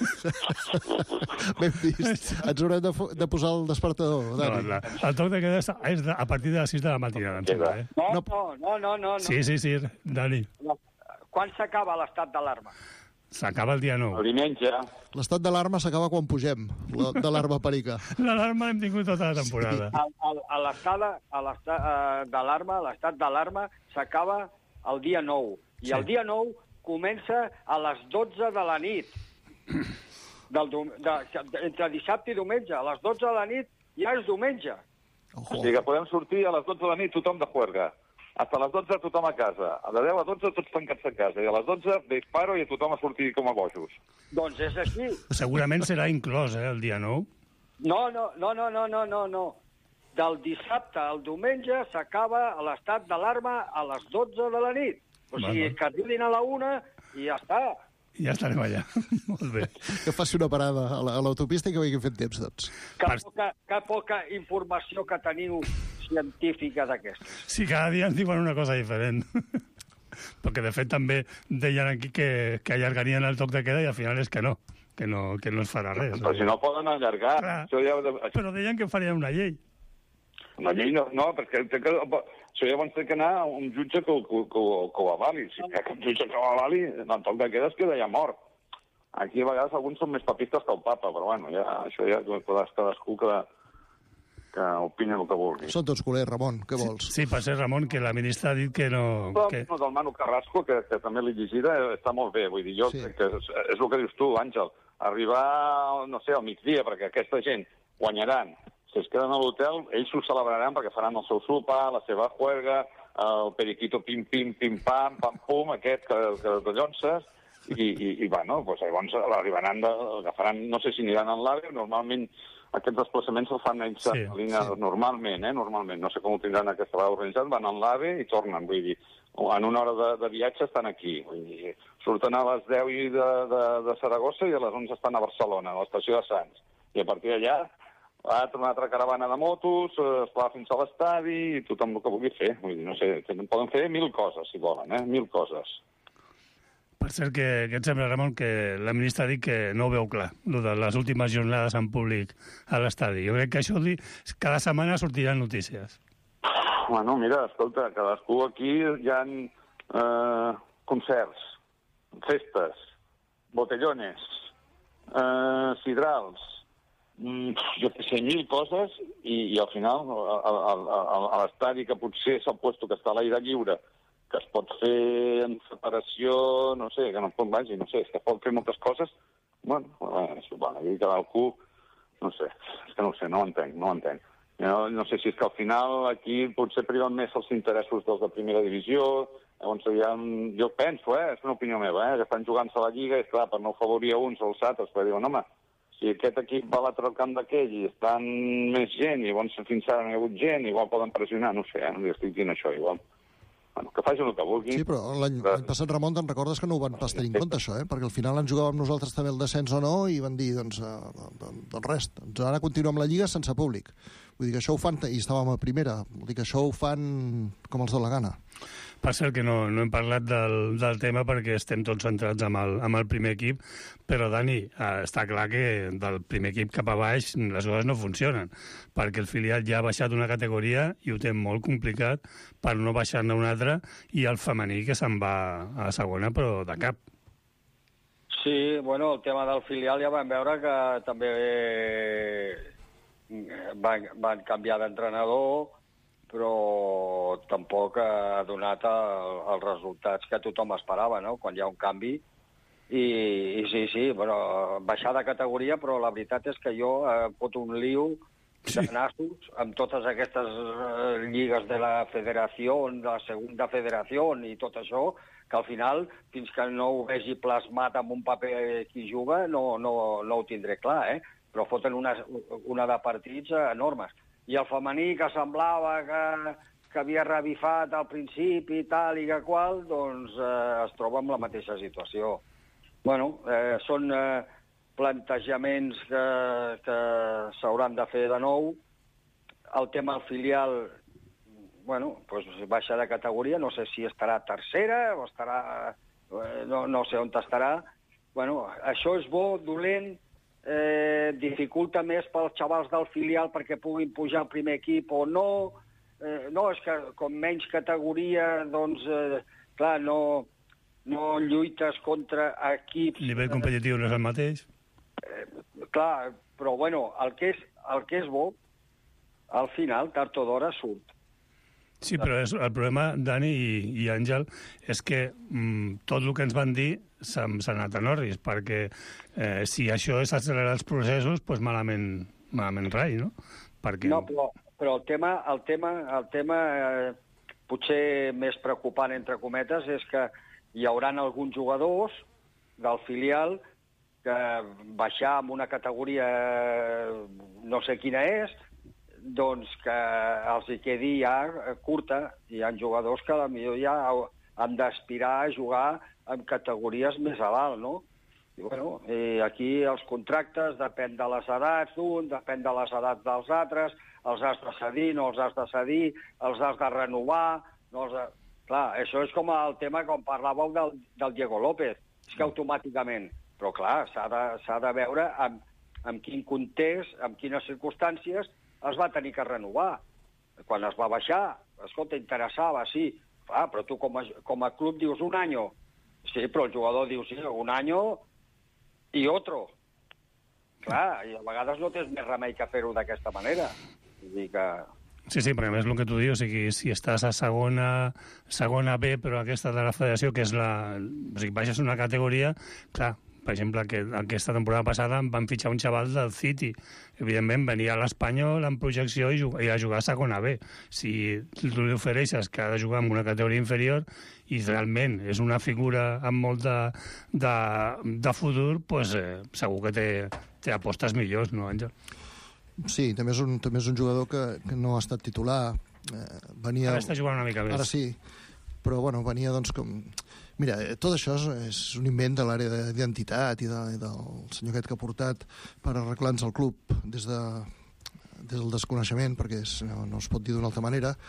Ben vist. Ens haurem de, de posar el despertador, Dani. No, la, el toc de queda és de, a partir de les sis de la matinada, em sembla, eh? No, no, no, no, no. Sí, sí, sí, Dani. No. Quan s'acaba l'estat d'alarma? S'acaba el dia nou. El diumenge. L'estat d'alarma s'acaba quan pugem, d'alarma perica. L'alarma l'hem tingut tota la temporada. Sí. A, a, a l'estat d'alarma, l'estat d'alarma s'acaba el dia nou. I sí. El dia nou comença a les dotze de la nit. Del, de, entre dissabte i diumenge. A les dotze de la nit ja és diumenge. Oh. O sigui que podem sortir a les dotze de la nit tothom de juerga. Hasta les dotze tothom a casa. De deu a dotze tots tancats a casa. I a les dotze disparo i tothom a sortir com a bojos. Doncs és així. Segurament serà inclòs, eh, el dia nou. No, no, no, no, no, no, no, no. Del dissabte al diumenge s'acaba l'estat d'alarma a les dotze de la nit. O sigui, bueno. Que arribin a la una i ja està. Ja estarem allà. Molt bé. Que faci una parada a l'autopista i que vagi fent temps, doncs. Que poca, que poca informació que teniu científica d'aquestes. Sí, cada dia ens diuen una cosa diferent. Perquè, de fet, també deien aquí que, que allargarien el toc de queda i al final és que no, que no, que no es farà res. Però si no poden allargar... Això ja... Però deien que farien una llei. Una llei no, no perquè té que, això llavors té que anar a un jutge que, que, que, que ho avali. Si hi ha cap jutge que ho avali, el toc de queda es queda ja mort. Aquí a vegades alguns són més papistes que el papa, però bueno, ja, això ja cadascú que... que opina el que vulgui. Són tots culers, Ramon, què vols? Sí, sí, per ser Ramon, que la ministra ha dit que no... Però que... no, del Manu Carrasco, que, que també l'he llegida, està molt bé. Vull dir, jo sí. Que és, és el que dius tu, Àngel, arribar, no sé, al migdia, perquè aquesta gent guanyaran. Si es queden a l'hotel, ells ho celebraran perquè faran el seu sopar, la seva juerga, el periquito pim-pim, pim-pam, pam-pum, aquest que, que de llonces, i, i, i bueno, doncs llavors arribaran, de, agafaran, no sé si aniran en l'AVE, normalment aquests desplaçaments els fan ells sí, línia, sí. normalment, eh, normalment. No sé com ho tindran aquesta vegada organitzat, van en l'AVE i tornen, vull dir, en una hora de, de viatge estan aquí. Vull dir, surten a les deu de, de, de Saragossa i a les onze estan a Barcelona, a l'estació de Sants. I a partir d'allà va una altra caravana de motos, es va fins a l'estadi i tothom el que vulgui fer. Vull dir, no sé, poden fer mil coses, si volen, eh, mil coses. Per cert, que, que et sembla, Ramon, que la ministra ha dit que no ho veu clar, lo de les últimes jornades en públic a l'estadi. Jo crec que això cada setmana sortiran notícies. Bueno, mira, escolta, cadascú aquí hi ha... Eh, concerts, festes, botellones, eh, sidrals, mm, jo què sé, mil coses, i, i al final a, a, a, a l'estadi que potser s'ha puesto que està a l'aire lliure, que es pot fer en separació, no sé, que no pot, vagi, no sé, es que pot fer moltes coses, bueno, eh, bueno, aquí cadascú, no sé, és que no ho sé, no ho entenc, no ho entenc. No, no sé si és que al final aquí potser priven més els interessos dels de primera divisió, llavors ja, jo penso, eh, és una opinió meva, eh, que estan jugant-se a la Lliga i, esclar, per no afavorir a uns o als altres, perquè diuen, home, si aquest equip va a l'altre al camp d'aquell i estan més gent, i llavors fins ara no hi ha hagut gent, igual poden pressionar, no sé, eh, no li estic dient això, igual. Bueno, que facin el que vulguin. Sí, però l'any passat, Ramon, te'n recordes que no ho van pas tenir en compte, això, eh? Perquè al final ens jugàvem nosaltres també el descens o no i van dir, doncs, eh, doncs res, doncs ara continuem amb la Lliga sense públic. Vull dir que això ho fan, i estàvem a primera, vull dir que això ho fan com els de la gana. Per cert que no, no hem parlat del, del tema perquè estem tots centrats amb el, amb el primer equip, però, Dani, eh, està clar que del primer equip cap a baix les coses no funcionen, perquè el filial ja ha baixat una categoria i ho té molt complicat per no baixar-ne una altra, i el femení que se'n va a la segona, però de cap. Sí, bueno, el tema del filial ja vam veure que també van, van canviar d'entrenador, però tampoc ha donat el, els resultats que tothom esperava, no?, quan hi ha un canvi. I, i sí, sí, bueno, baixar de categoria, però la veritat és que jo he fot un liu de nassos amb totes aquestes eh, lligues de la federació, de la segunda federació i tot això, que al final, fins que no ho vegi plasmat en un paper qui juga, no, no, no ho tindré clar, eh? Però foten una, una de partits enormes. I el femení, que semblava que, que havia revifat al principi i tal i que qual, doncs eh, es troba en la mateixa situació. Bueno, eh, són eh, plantejaments que, que s'hauran de fer de nou. El tema del filial, bueno, pues baixa de categoria, no sé si estarà tercera o estarà... Eh, no, no sé on estarà. Bueno, això és bo, dolent, Eh, dificulta més pels xavals del filial perquè puguin pujar al primer equip o no. Eh, no, és que com menys categoria, doncs, eh, clar, no, no lluites contra equips... El nivell competitiu no és el mateix. Eh, clar, però bueno, el que és, el que és bo, al final, tard o d'hora surt. Sí, però és, el problema, Dani i, i Àngel, és que mm, tot el que ens van dir s'ha anat a Norris, perquè eh, si això és accelerar els processos, doncs malament, malament rai, no? Perquè... No, però, però el tema, el tema, el tema eh, potser més preocupant, entre cometes, és que hi haurà alguns jugadors del filial que baixar amb una categoria, no sé quina és, doncs que els hi quedi ja curta. Hi ha jugadors que potser ja han d'aspirar a jugar en categories més a dalt, no? I, bueno, i aquí els contractes depèn de les edats d'un, depèn de les edats dels altres, els has de cedir, no els has de cedir, els has de renovar... No els ha... Clar, això és com el tema com parlàveu del, del Diego López, és que automàticament... Però clar, s'ha de, s'ha de veure en, en quin context, en quines circumstàncies es va tenir que renovar. Quan es va baixar, escolta, interessava, sí, ah, però tu com a, com a club dius un any. Sí, però el jugador diu, sí, un any i otro. Clar, i a vegades no tens més remei que fer-ho d'aquesta manera. Vull dir que... Sí, sí, perquè a més el que tu dius, o sigui, si estàs a segona, segona B, però aquesta de la federació, que és la... O sigui, baixes una categoria, clar, per exemple, que aquesta temporada passada van fitxar un xaval del City. Evidentment, venia a l'Espanyol en projecció i, i a jugar a segona B. Si tu li ofereixes que ha de jugar en una categoria inferior i realment és una figura amb molt de, de, de futur, doncs eh, segur que té, té apostes millors, no, Àngel? Sí, també és un, també és un jugador que, que no ha estat titular. Eh, venia... Ara està jugant una mica més. Ara sí, però bueno, venia doncs com... Mira, tot això és, és un invent de l'àrea d'identitat i, de, i del senyor aquest que ha portat per arreglar-nos el club des, de, des del desconeixement, perquè és, no, no es pot dir d'una altra manera,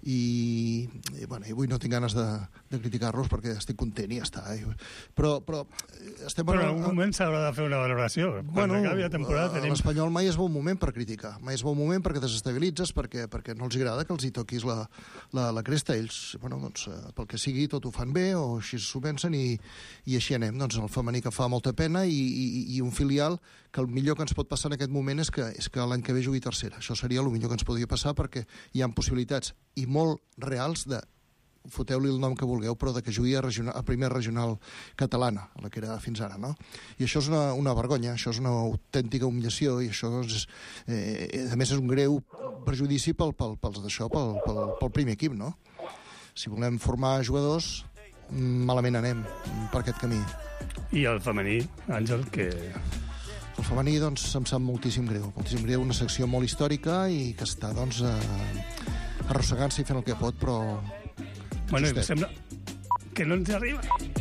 i, i, bueno, i avui no tinc ganes de, de criticar-los perquè estic content i ja està. Però, però estem... Però en algun moment s'haurà de fer una valoració. Quan Bueno, acabi la temporada tenim... l'Espanyol mai és bon moment per criticar, mai és bon moment perquè desestabilitzes, perquè, perquè no els agrada que els hi toquis la, la, la cresta. Ells, bueno, doncs, pel que sigui, tot ho fan bé, o així s'ho pensen, i, i així anem. Doncs el femení que fa molta pena, i, i, i un filial que el millor que ens pot passar en aquest moment és que, és que l'any que ve jugui tercera. Això seria el millor que ens podria passar, perquè hi ha possibilitats, i molt reals, de foteu-li el nom que vulgueu, però de que jugui a, regional, a primera regional catalana, la que era fins ara, no? I això és una, una vergonya, això és una autèntica humillació, i això és, eh, a més és un greu perjudici pel, pel, pels d'això, pel, pel, pel primer equip, no? Si volem formar jugadors, malament anem per aquest camí. I el femení, Àngel, que... El femení, doncs, em sap moltíssim greu, moltíssim greu, una secció molt històrica i que està, doncs, eh, arrossegant-se i fent el que pot, però... Bueno, sembla que no ens arriba.